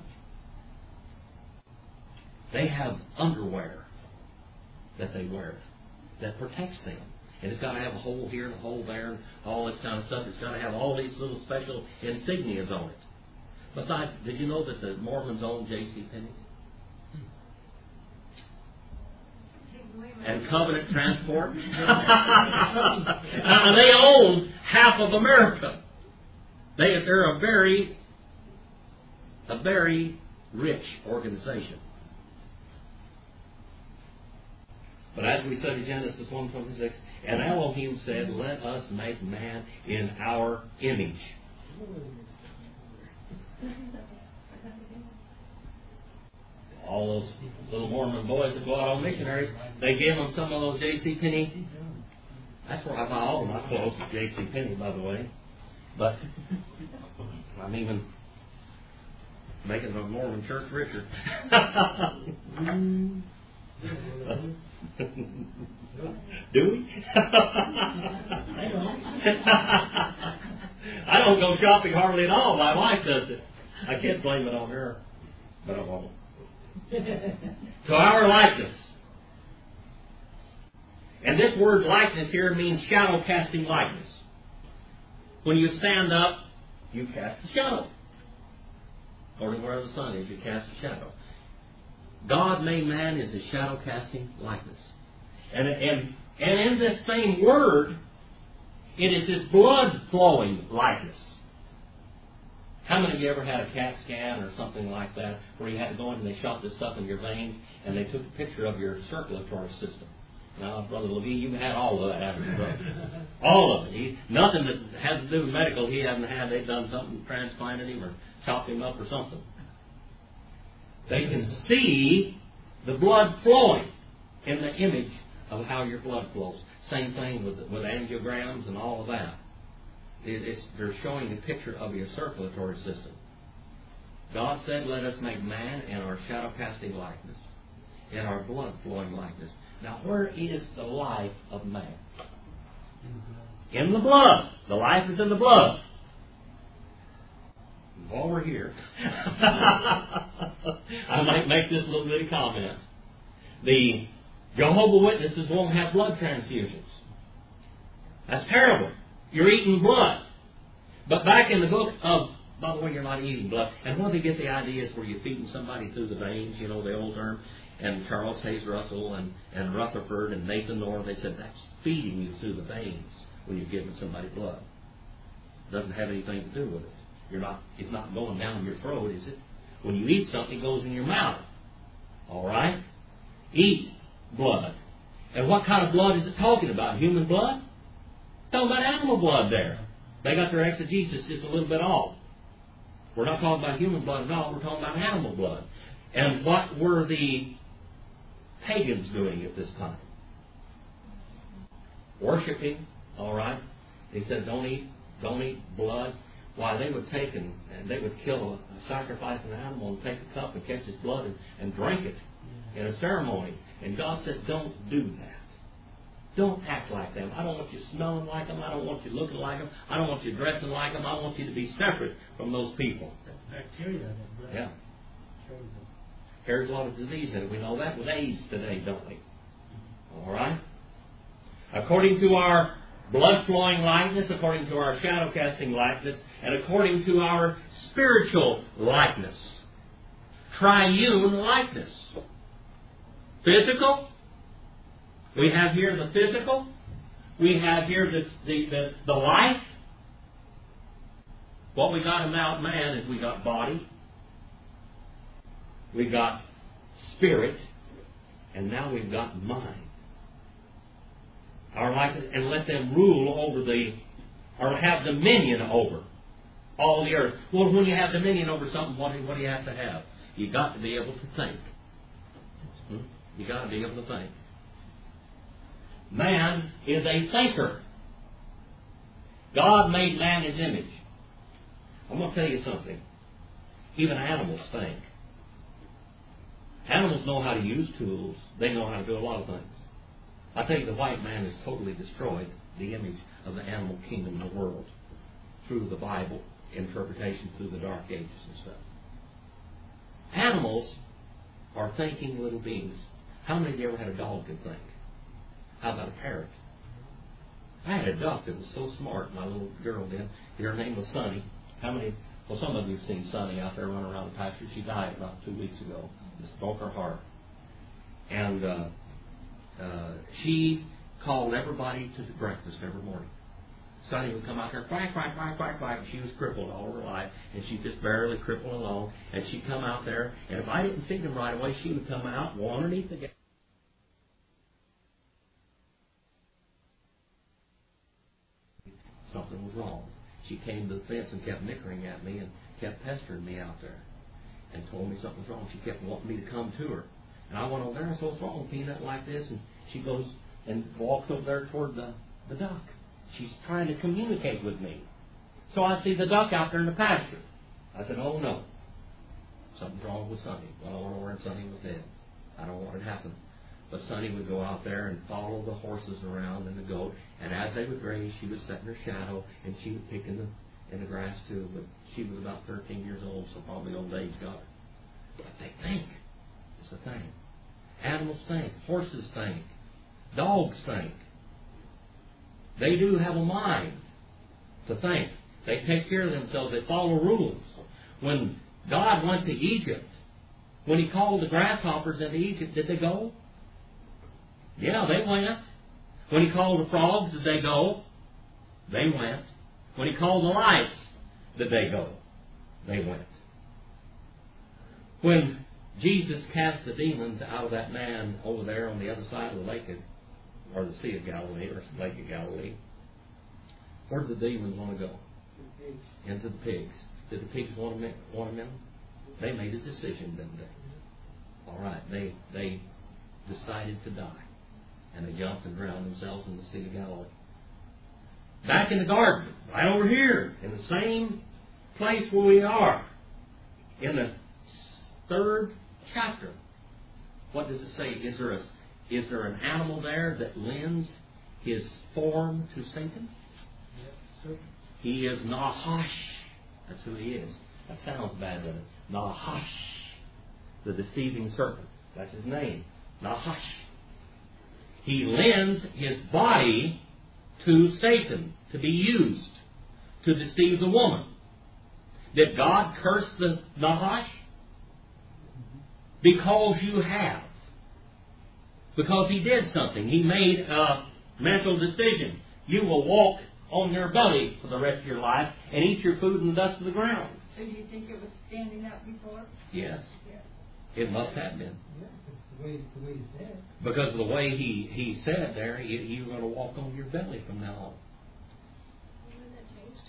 They have underwear that they wear that protects them. And it's got to have a hole here and a hole there and all this kind of stuff. It's got to have all these little special insignias on it. Besides, did you know that the Mormons own J C Penney's? And Covenant Transport? And they own half of America. They, they're a very, a very rich organization. But as we study Genesis one twenty-six, and Elohim said, let us make man in our image. All those little Mormon boys that go out on missionaries, they gave them some of those J C Penney. That's where I buy all of my clothes, J C Penney, by the way. But I'm even making the Mormon church richer. Do we? I don't. I don't go shopping hardly at all. My wife does it. I can't blame it on her, but I won't. To our likeness. And this word likeness here means shadow casting likeness. When you stand up, you cast a shadow. According to where the sun is, you cast a shadow. God made man as a shadow casting likeness. And, and, and in this same word, it is this blood flowing likeness. How many of you ever had a CAT scan or something like that where you had to go in and they shot this stuff in your veins and they took a picture of your circulatory system? Now, Brother Levine, you've had all of that, haven't you, brother? All of it. He, nothing that has to do with medical he hasn't had. They've done something, transplanted him or chopped him up or something. They can see the blood flowing in the image of how your blood flows. Same thing with, with angiograms and all of that. It, it's, they're showing a picture of your circulatory system. God said, let us make man in our shadow-casting likeness, in our blood-flowing likeness. Now, where is the life of man? In the blood. The life is in the blood. While we're here, I might make this little bitty comment. The Jehovah's Witnesses won't have blood transfusions. That's terrible. You're eating blood. But back in the book of, by the way, you're not eating blood. And where they get the ideas where you're feeding somebody through the veins, you know, the old term. And Charles Hayes Russell and, and Rutherford and Nathan Orr, they said that's feeding you through the veins when you're giving somebody blood. It doesn't have anything to do with it. You're not, it's not going down your throat, is it? When you eat something, it goes in your mouth. All right? Eat blood. And what kind of blood is it talking about? Human blood? It's talking about animal blood there. They got their exegesis just a little bit off. We're not talking about human blood at all. We're talking about animal blood. And what were the pagans doing at this time? Worshipping. All right? They said, don't eat, don't eat blood. Why, they would take and, and they would kill, a, sacrifice an animal and take a cup and catch its blood and, and drink it in a ceremony. And God said, don't do that. Don't act like them. I don't want you smelling like them. I don't want you looking like them. I don't want you dressing like them. I want you to be separate from those people. Bacteria. Yeah. There's a lot of disease in it. We know that with AIDS today, don't we? All right? According to our blood-flowing likeness, according to our shadow-casting likeness, and according to our spiritual likeness. Triune likeness. Physical. We have here the physical. We have here the, the, the, the life. What we got about man is we got body. We got spirit. And now we've got mind. Our life, and let them rule over the, or have dominion over all the earth. Well, when you have dominion over something, what do, what do you have to have? You got to be able to think. Hmm? You got to be able to think. Man is a thinker. God made man his image. I'm going to tell you something. Even animals think. Animals know how to use tools. They know how to do a lot of things. I tell you, the white man has totally destroyed the image of the animal kingdom in the world through the Bible interpretation, through the Dark Ages and stuff. Animals are thinking little beings. How many of you ever had a dog that think? How about a parrot? I had a duck that was so smart, my little girl did. Her name was Sunny. How many? Well, some of you have seen Sunny out there running around the pasture. She died about two weeks ago. Just broke her heart. And uh, uh, she called everybody to the breakfast every morning. Sonny would come out there, quack, quack, quack, quack, quack. She was crippled all her life, and she just barely crippled along. And she'd come out there, and if I didn't feed them right away, she would come out, go underneath the gate. Something was wrong. She came to the fence and kept nickering at me and kept pestering me out there and told me something was wrong. She kept wanting me to come to her. And I went over there and said, what's wrong, Peanut, like this? And she goes and walks over there toward the, the duck. She's trying to communicate with me. So I see the duck out there in the pasture. I said, oh no. Something's wrong with Sonny. Well, I went over and Sonny was dead. I don't know what had happened. But Sonny would go out there and follow the horses around and the goat. And as they would graze, she would sit in her shadow and she would pick in the, in the grass too. But she was about thirteen years old, so probably old age got her. But they think. It's a thing. Animals think. Horses think. Dogs think. They do have a mind to think. They take care of themselves. They follow rules. When God went to Egypt, when He called the grasshoppers into Egypt, did they go? Yeah, they went. When He called the frogs, did they go? They went. When He called the lice, did they go? They went. When Jesus cast the demons out of that man over there on the other side of the lake, or the Sea of Galilee, or Lake of Galilee, where did the demons want to go? Into the pigs. Did the pigs want them in? Want them in? They made a decision, didn't they? All right, they they decided to die, and they jumped and drowned themselves in the Sea of Galilee. Back in the garden, right over here, in the same place where we are, in the third chapter, what does it say? Is there a Is there an animal there that lends his form to Satan? Yes, He is Nahash. That's who he is. That sounds bad, doesn't it? Nahash, the deceiving serpent. That's his name. Nahash. He lends his body to Satan to be used to deceive the woman. Did God curse the Nahash? Because you have. Because he did something. He made a mental decision. You will walk on your belly for the rest of your life and eat your food in the dust of the ground. So do you think it was standing up before? Yes. Yeah. It must have been. Yeah, it's the way, the way he said. Because of the way he, he said there, you, you're going to walk on your belly from now on. When that changed?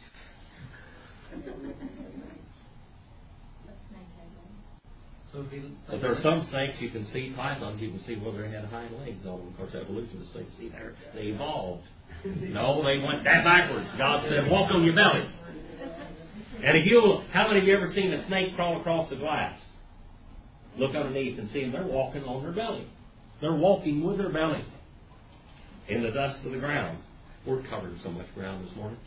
Let's make that one. So if he, But there are some snakes you can see, pythons, you can see whether they had hind legs on them. Of course, evolution is snakes. See there, they evolved. No, they went that backwards. God said, walk on your belly. And if you, how many of you ever seen a snake crawl across the glass? Look underneath and see them. They're walking on their belly. They're walking with their belly in the dust of the ground. We're covering so much ground this morning.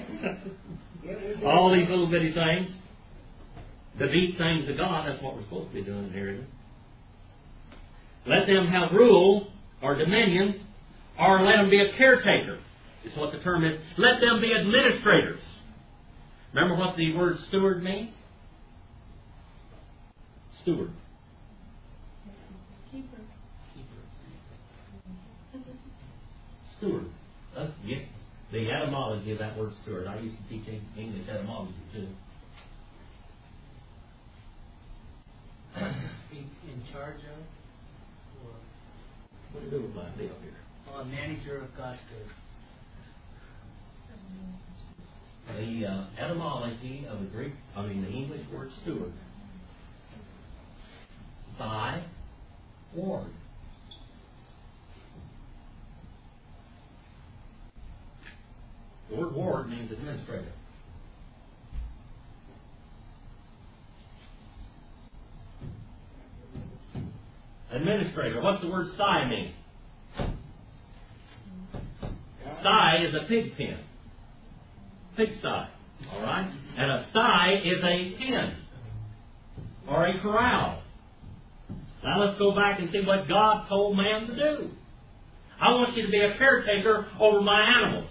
All these little bitty things. The deep things of God, that's what we're supposed to be doing here, isn't it? Let them have rule or dominion, or let them be a caretaker. Is what the term is. Let them be administrators. Remember what the word steward means? Steward. Keeper. Steward. Let's get the etymology of that word steward. I used to teach English etymology too. be in charge of, or What do you do with my deal here? or a manager of God's goods. The uh, etymology of the Greek, I mean the English word steward. By ward. The word ward means administrator. Administrator. What's the word sty mean? Sty is a pig pen. Pig sty. All right? And a sty is a pen. Or a corral. Now let's go back and see what God told man to do. I want you to be a caretaker over my animals.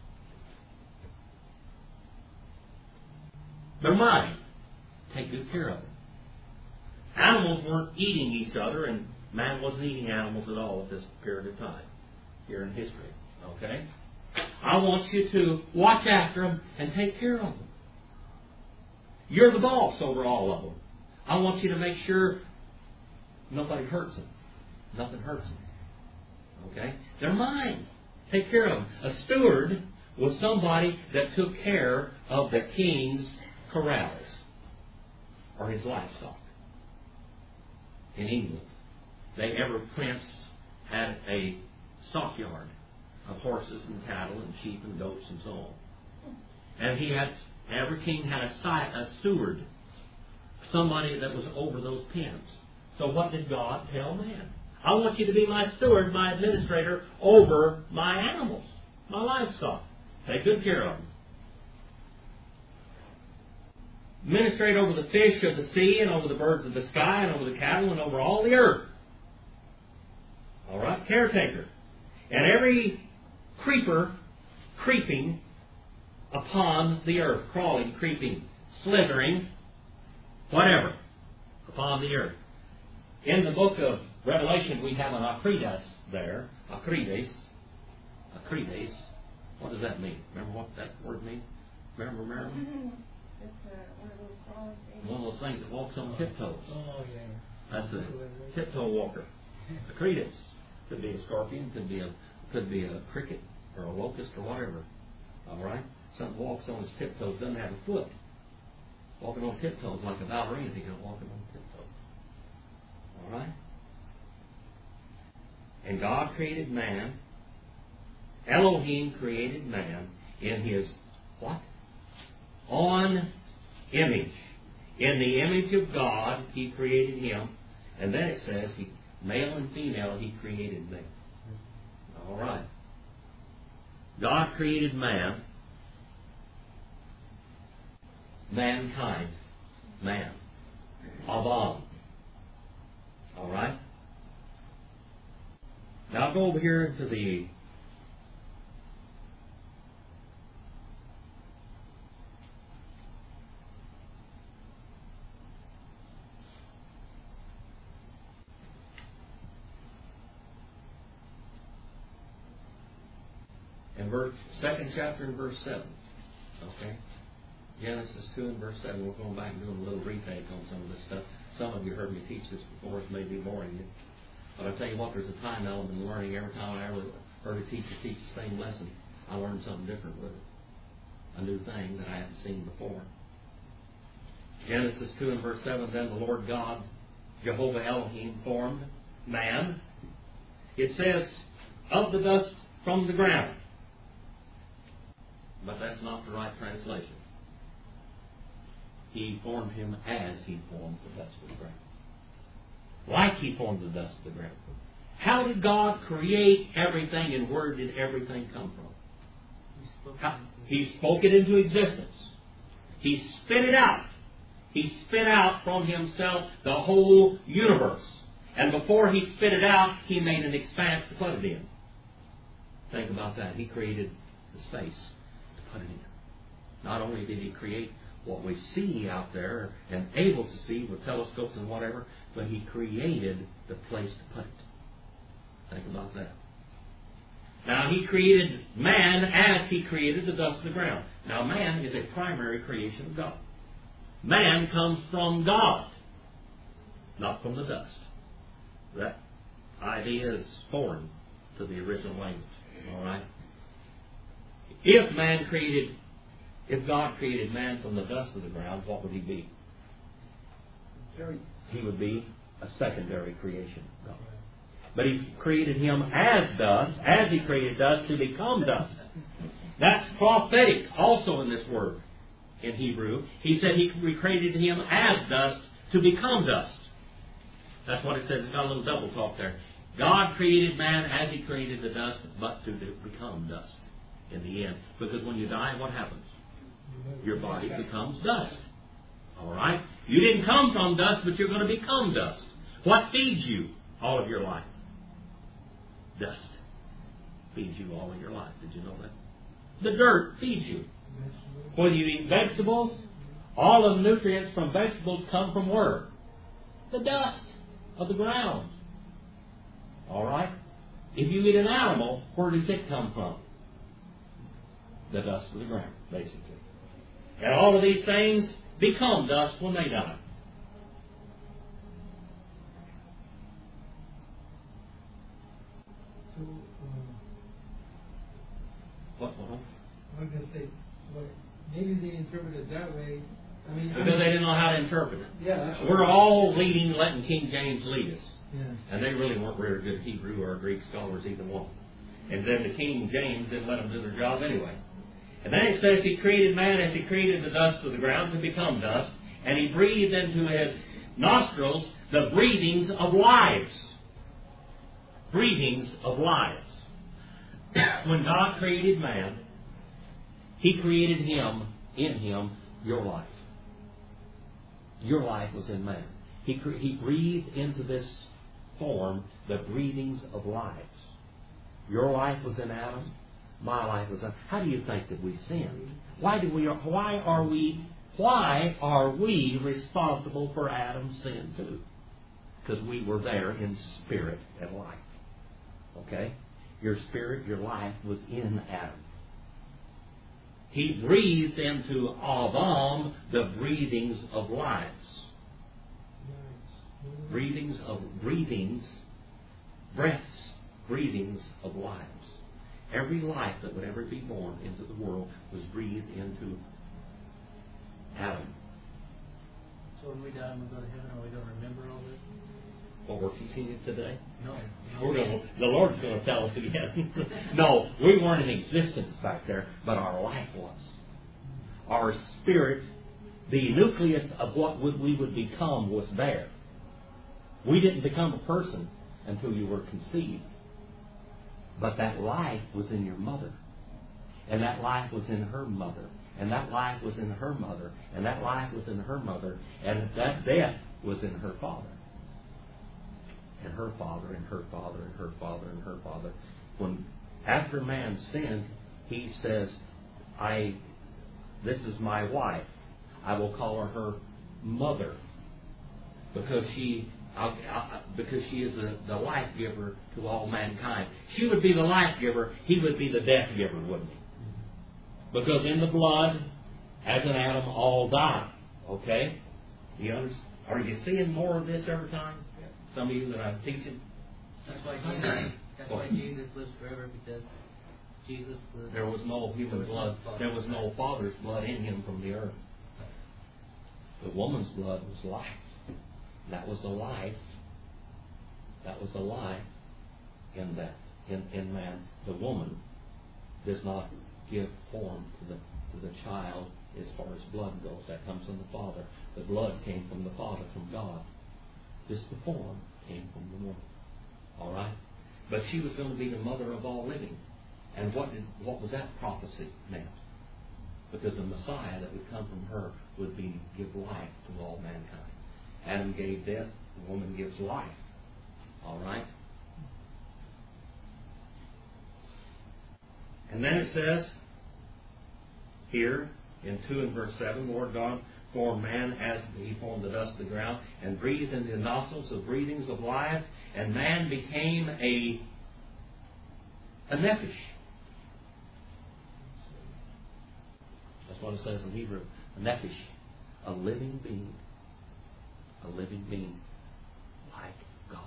They're mine. Take good care of them. Animals weren't eating each other, and man wasn't eating animals at all at this period of time here in history. Okay? I want you to watch after them and take care of them. You're the boss over all of them. I want you to make sure nobody hurts them. Nothing hurts them. Okay? They're mine. Take care of them. A steward was somebody that took care of the king's corrals or his livestock. In England, they every prince had a stockyard of horses and cattle and sheep and goats and so on. And he had every king had a, a steward, somebody that was over those pens. So what did God tell man? I want you to be my steward, my administrator over my animals, my livestock. Take good care of them. Administrate over the fish of the sea and over the birds of the sky and over the cattle and over all the earth. All right, caretaker. And every creeper creeping upon the earth, crawling, creeping, slithering, whatever, upon the earth. In the book of Revelation, we have an akrides there. Akrides. Akrides. What does that mean? Remember what that word means? Remember, Marilyn? It's uh, one of those crawling things. One of those things that walks on tiptoes. Oh, yeah. That's a tiptoe walker. Akrides. Could be a scorpion, could be a could be a cricket or a locust or whatever. All right? Something walks on his tiptoes, doesn't have a foot. Walking on tiptoes like a ballerina, he's walking on tiptoes. All right? And God created man. Elohim created man in his what? On image. In the image of God, he created him. And then it says, he, male and female, he created them. All right. God created man. Mankind. Man. Adam. All right? Now go over here to the in verse second chapter and verse seven. Okay? Genesis two and verse seven. We're going back and doing a little retake on some of this stuff. Some of you heard me teach this before, it may be boring you. But I tell you what, there's a time element in learning. Every time I ever heard a teacher teach the same lesson, I learned something different with it. A new thing that I hadn't seen before. Genesis two and verse seven, then the Lord God, Jehovah Elohim, formed man. It says, of the dust from the ground. But that's not the right translation. He formed him as he formed the dust of the ground. Like he formed the dust of the ground. How did God create everything, and where did everything come from? He spoke, How, he spoke it into existence. He spit it out. He spit out from himself the whole universe. And before he spit it out, he made an expanse to put it in. Think about that. He created the space to put it in. Not only did he create what we see out there and able to see with telescopes and whatever, but he created the place to put it. Think about that. Now, he created man as he created the dust of the ground. Now, man is a primary creation of God. Man comes from God, not from the dust. That idea is foreign to the original language. All right? If man created, if God created man from the dust of the ground, what would he be? He would be a secondary creation of God. But he created him as dust, as he created dust to become dust. That's prophetic also in this word in Hebrew. He said he created him as dust to become dust. That's what it says. It's got a little double talk there. God created man as He created the dust, but to become dust in the end. Because when you die, what happens? Your body becomes dust. All right? You didn't come from dust, but you're going to become dust. What feeds you all of your life? Dust feeds you all of your life. Did you know that? The dirt feeds you. When you eat vegetables, all of the nutrients from vegetables come from where? The dust of the ground. All right? If you eat an animal, where does it come from? The dust of the ground, basically. And all of these things become dust when they die. So, um, What? what? I was going to say, well, maybe they interpret it that way. I mean, Because they didn't know how to interpret it. Yeah, that's We're right. all leading, letting King James lead us. Yeah. And they really weren't very good Hebrew or Greek scholars, either one. And then the King James didn't let them do their job anyway. And then it says He created man as He created the dust of the ground to become dust, and He breathed into his nostrils the breathings of lives. Breathings of lives. When God created man, He created him, in him, your life. Your life was in man. He, cre- he breathed into this form the breathings of lives. Your life was in Adam. My life was in... How do you think that we sinned? Why do we? Why are we? Why are we responsible for Adam's sin too? Because we were there in spirit and life. Okay, your spirit, your life was in Adam. He breathed into Adam the breathings of lives. Breathings of breathings, breaths, breathings of lives. Every life that would ever be born into the world was breathed into Adam. So when we die and we go to heaven, are we going to remember all this? Well, we're continuing today. No. no. We're going to, the Lord's going to tell us again. No, we weren't in existence back there, but our life was. Our spirit, the nucleus of what would we would become was there. We didn't become a person until you were conceived. But that life was in your mother. And that life was in her mother. And that life was in her mother. And that life was in her mother. And that death was in her father. And her father, and her father, and her father, and her father. When after man sinned, he says, I this is my wife. I will call her her mother. Because she I'll, I, because she is the, the life giver to all mankind. She would be the life giver. He would be the death giver, wouldn't he? Because in the blood, as in Adam, all die. Okay? You understand? Are you seeing more of this every time? Some of you that I'm teaching? That's why Jesus, that's why Jesus lives forever, because Jesus was... There was no human there was blood. no There was no Father's blood in Him from the earth. The woman's blood was life. That was a life. That was a life in that in, in man. The woman does not give form to the to the child as far as blood goes. That comes from the Father. The blood came from the Father, from God. Just the form came from the woman. All right? But she was going to be the mother of all living. And what did what was that prophecy meant? Because the Messiah that would come from her would be give life to all mankind. Adam gave death, the woman gives life. All right? And then it says here in two and verse seven, Lord God formed man as He formed the dust of the ground and breathed into the nostrils of breathings of life, and man became a a nephesh. That's what it says in Hebrew. A nephesh. A living being. A living being like God.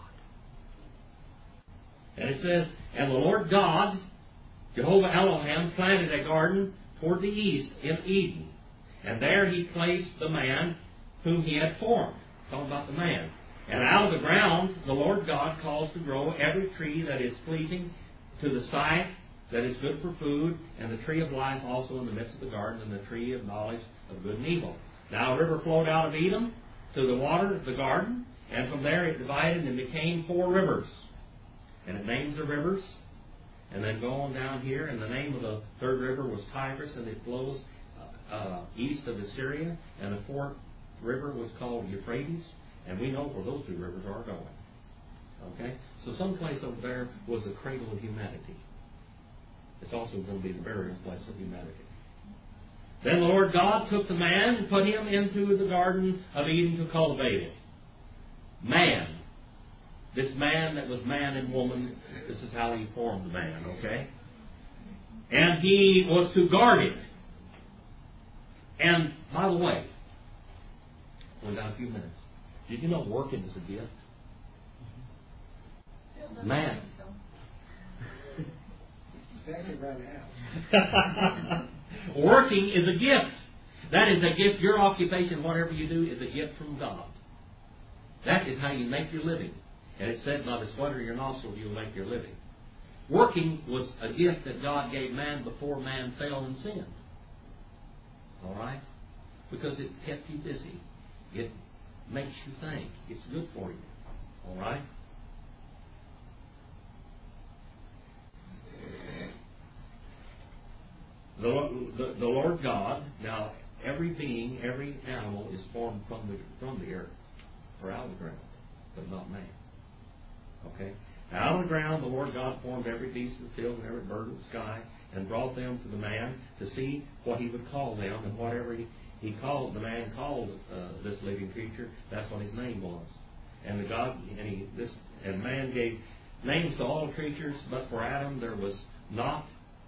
And it says, and the Lord God, Jehovah Elohim, planted a garden toward the east in Eden. And there He placed the man whom He had formed. Talking about the man. And out of the ground the Lord God caused to grow every tree that is pleasing to the sight, that is good for food, and the tree of life also in the midst of the garden, and the tree of knowledge of good and evil. Now a river flowed out of Eden to the water of the garden, And from there it divided and became four rivers. And it names the rivers. And then go on down here, and the name of the third river was Tigris, and it flows uh, east of Assyria. And the fourth river was called Euphrates, and we know where those two rivers are going. Okay? So someplace over there was the cradle of humanity. It's also going to be the burial place of humanity. Then the Lord God took the man and put him into the Garden of Eden to cultivate it. Man. This man that was man and woman, this is how he formed man, okay? And he was to guard it. And, by the way, we got a few minutes. Did you know working is a gift? Man. Especially right now. Working is a gift. That is a gift. Your occupation, whatever you do, is a gift from God. That is how you make your living. And it said, by the sweat of your nostrils you'll make your living. Working was a gift that God gave man before man fell and sinned. All right? Because it kept you busy. It makes you think. It's good for you. All right? The, the, the Lord God, now every being, every animal is formed from the, from the earth, or out of the ground, but not man. Okay? Now, out of the ground, the Lord God formed every beast of the field and every bird of the sky and brought them to the man to see what he would call them. And whatever he, he called, the man called uh, this living creature, that's what his name was. And the God and he this and man gave names to all creatures, but for Adam there was not,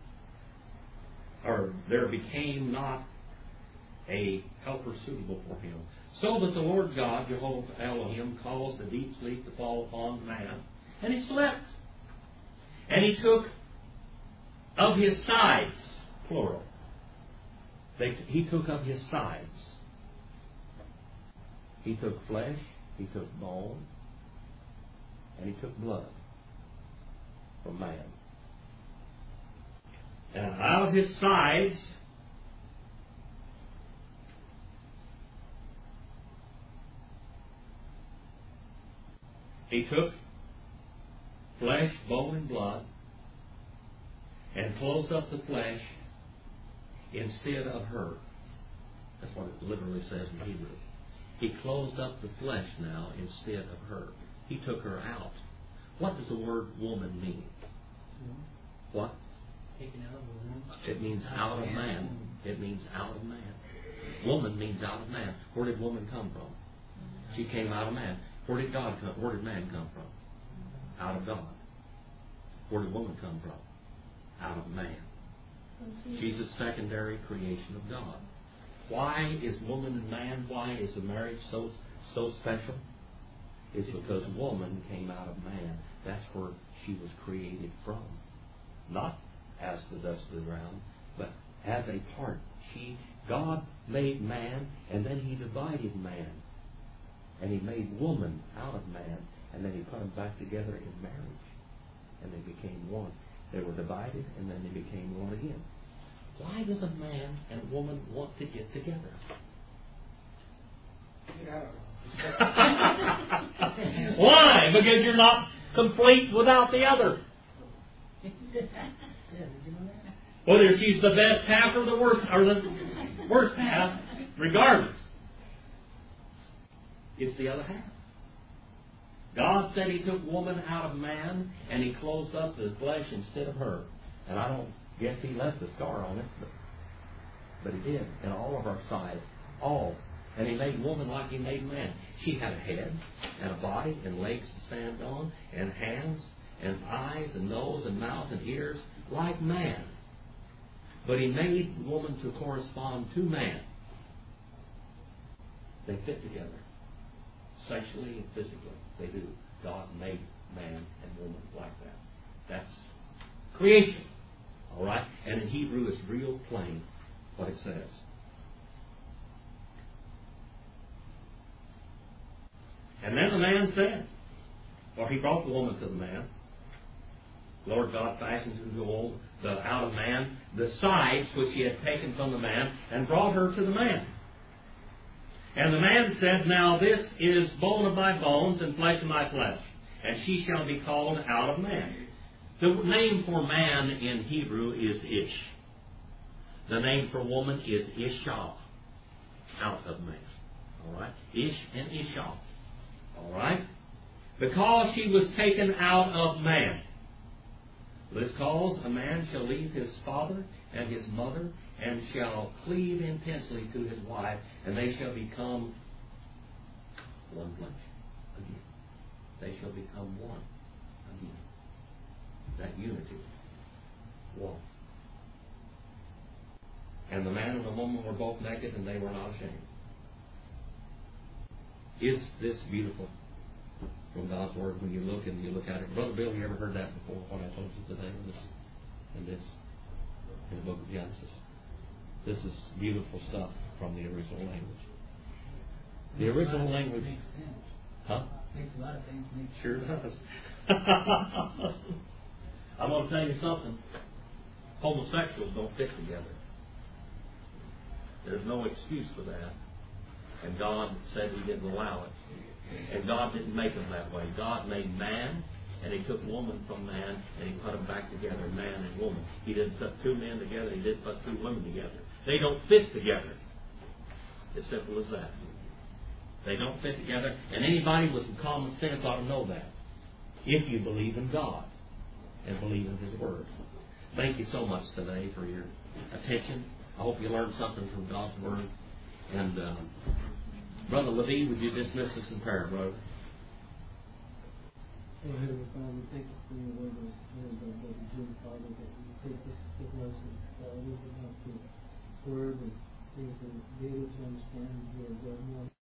or there became not a helper suitable for him. So that the Lord God, Jehovah Elohim, caused a deep sleep to fall upon man, and he slept. And he took of his sides, plural. They, he took of his sides. He took flesh, he took bone, and he took blood from man. And out of his sides he took flesh, bone, and blood, and closed up the flesh instead of her. That's what it literally says in Hebrew. He closed up the flesh now instead of her. He took her out. What does the word woman mean? What? Taken out of a woman. It means out of man. It means out of man. Woman means out of man. Where did woman come from? She came out of man. Where did God come? Where did man come from? Out of God. Where did woman come from? Out of man. She's a secondary creation of God. Why is woman and man, why is the marriage so so special? It's because woman came out of man. That's where she was created from. Not as the dust of the ground, but as a part. She, God made man, and then he divided man. And he made woman out of man, and then he put them back together in marriage. And they became one. They were divided, and then they became one again. Why does a man and a woman want to get together? Why? Because you're not complete without the other. Whether she's the best half or the worst or the worst half, regardless, it's the other half. God said he took woman out of man and he closed up the flesh instead of her. And I don't guess he left a scar on it, but, but he did in all of our sides. All. And he made woman like he made man. She had a head and a body and legs to stand on and hands and eyes and nose and mouth and ears like man. But he made woman to correspond to man. They fit together. Sexually and physically. They do. God made man and woman like that. That's creation. All right? And in Hebrew it's real plain what it says. And then the man said, or he brought the woman to the man. Lord God fashioned into old the out of man the sides which he had taken from the man and brought her to the man. And the man said, Now this is bone of my bones and flesh of my flesh, and she shall be called out of man. The name for man in Hebrew is Ish. The name for woman is Isha, out of man. All right? Ish and Isha. All right? Because she was taken out of man. This cause a man shall leave his father and his mother, and shall cleave intensely to his wife, and they shall become one flesh again. They shall become one again. That unity. One. And the man and the woman were both naked, and they were not ashamed. Is this beautiful from God's Word when you look and you look at it? Brother Bill, you ever heard that before, what I told you today in this, in this, in the book of Genesis? This is beautiful stuff from the original language. The original language. Makes sense. Huh? Makes a lot of things make sense. Sure does. I'm going to tell you something. Homosexuals don't fit together. There's no excuse for that. And God said He didn't allow it. And God didn't make them that way. God made man, and He took woman from man, and He put them back together, man and woman. He didn't put two men together. He didn't put two women together. They don't fit together. As simple as that. They don't fit together. And anybody with some common sense ought to know that. If you believe in God and believe in His Word. Thank you so much today for your attention. I hope you learned something from God's Word. And uh, Brother Levy, would you dismiss us in prayer, brother? Oh, Heavenly Father, we thank you for your word, Lord, Brother Jim, Father, that you take this to lesson, uh, wisdom out to word and things that be able to understand your word more.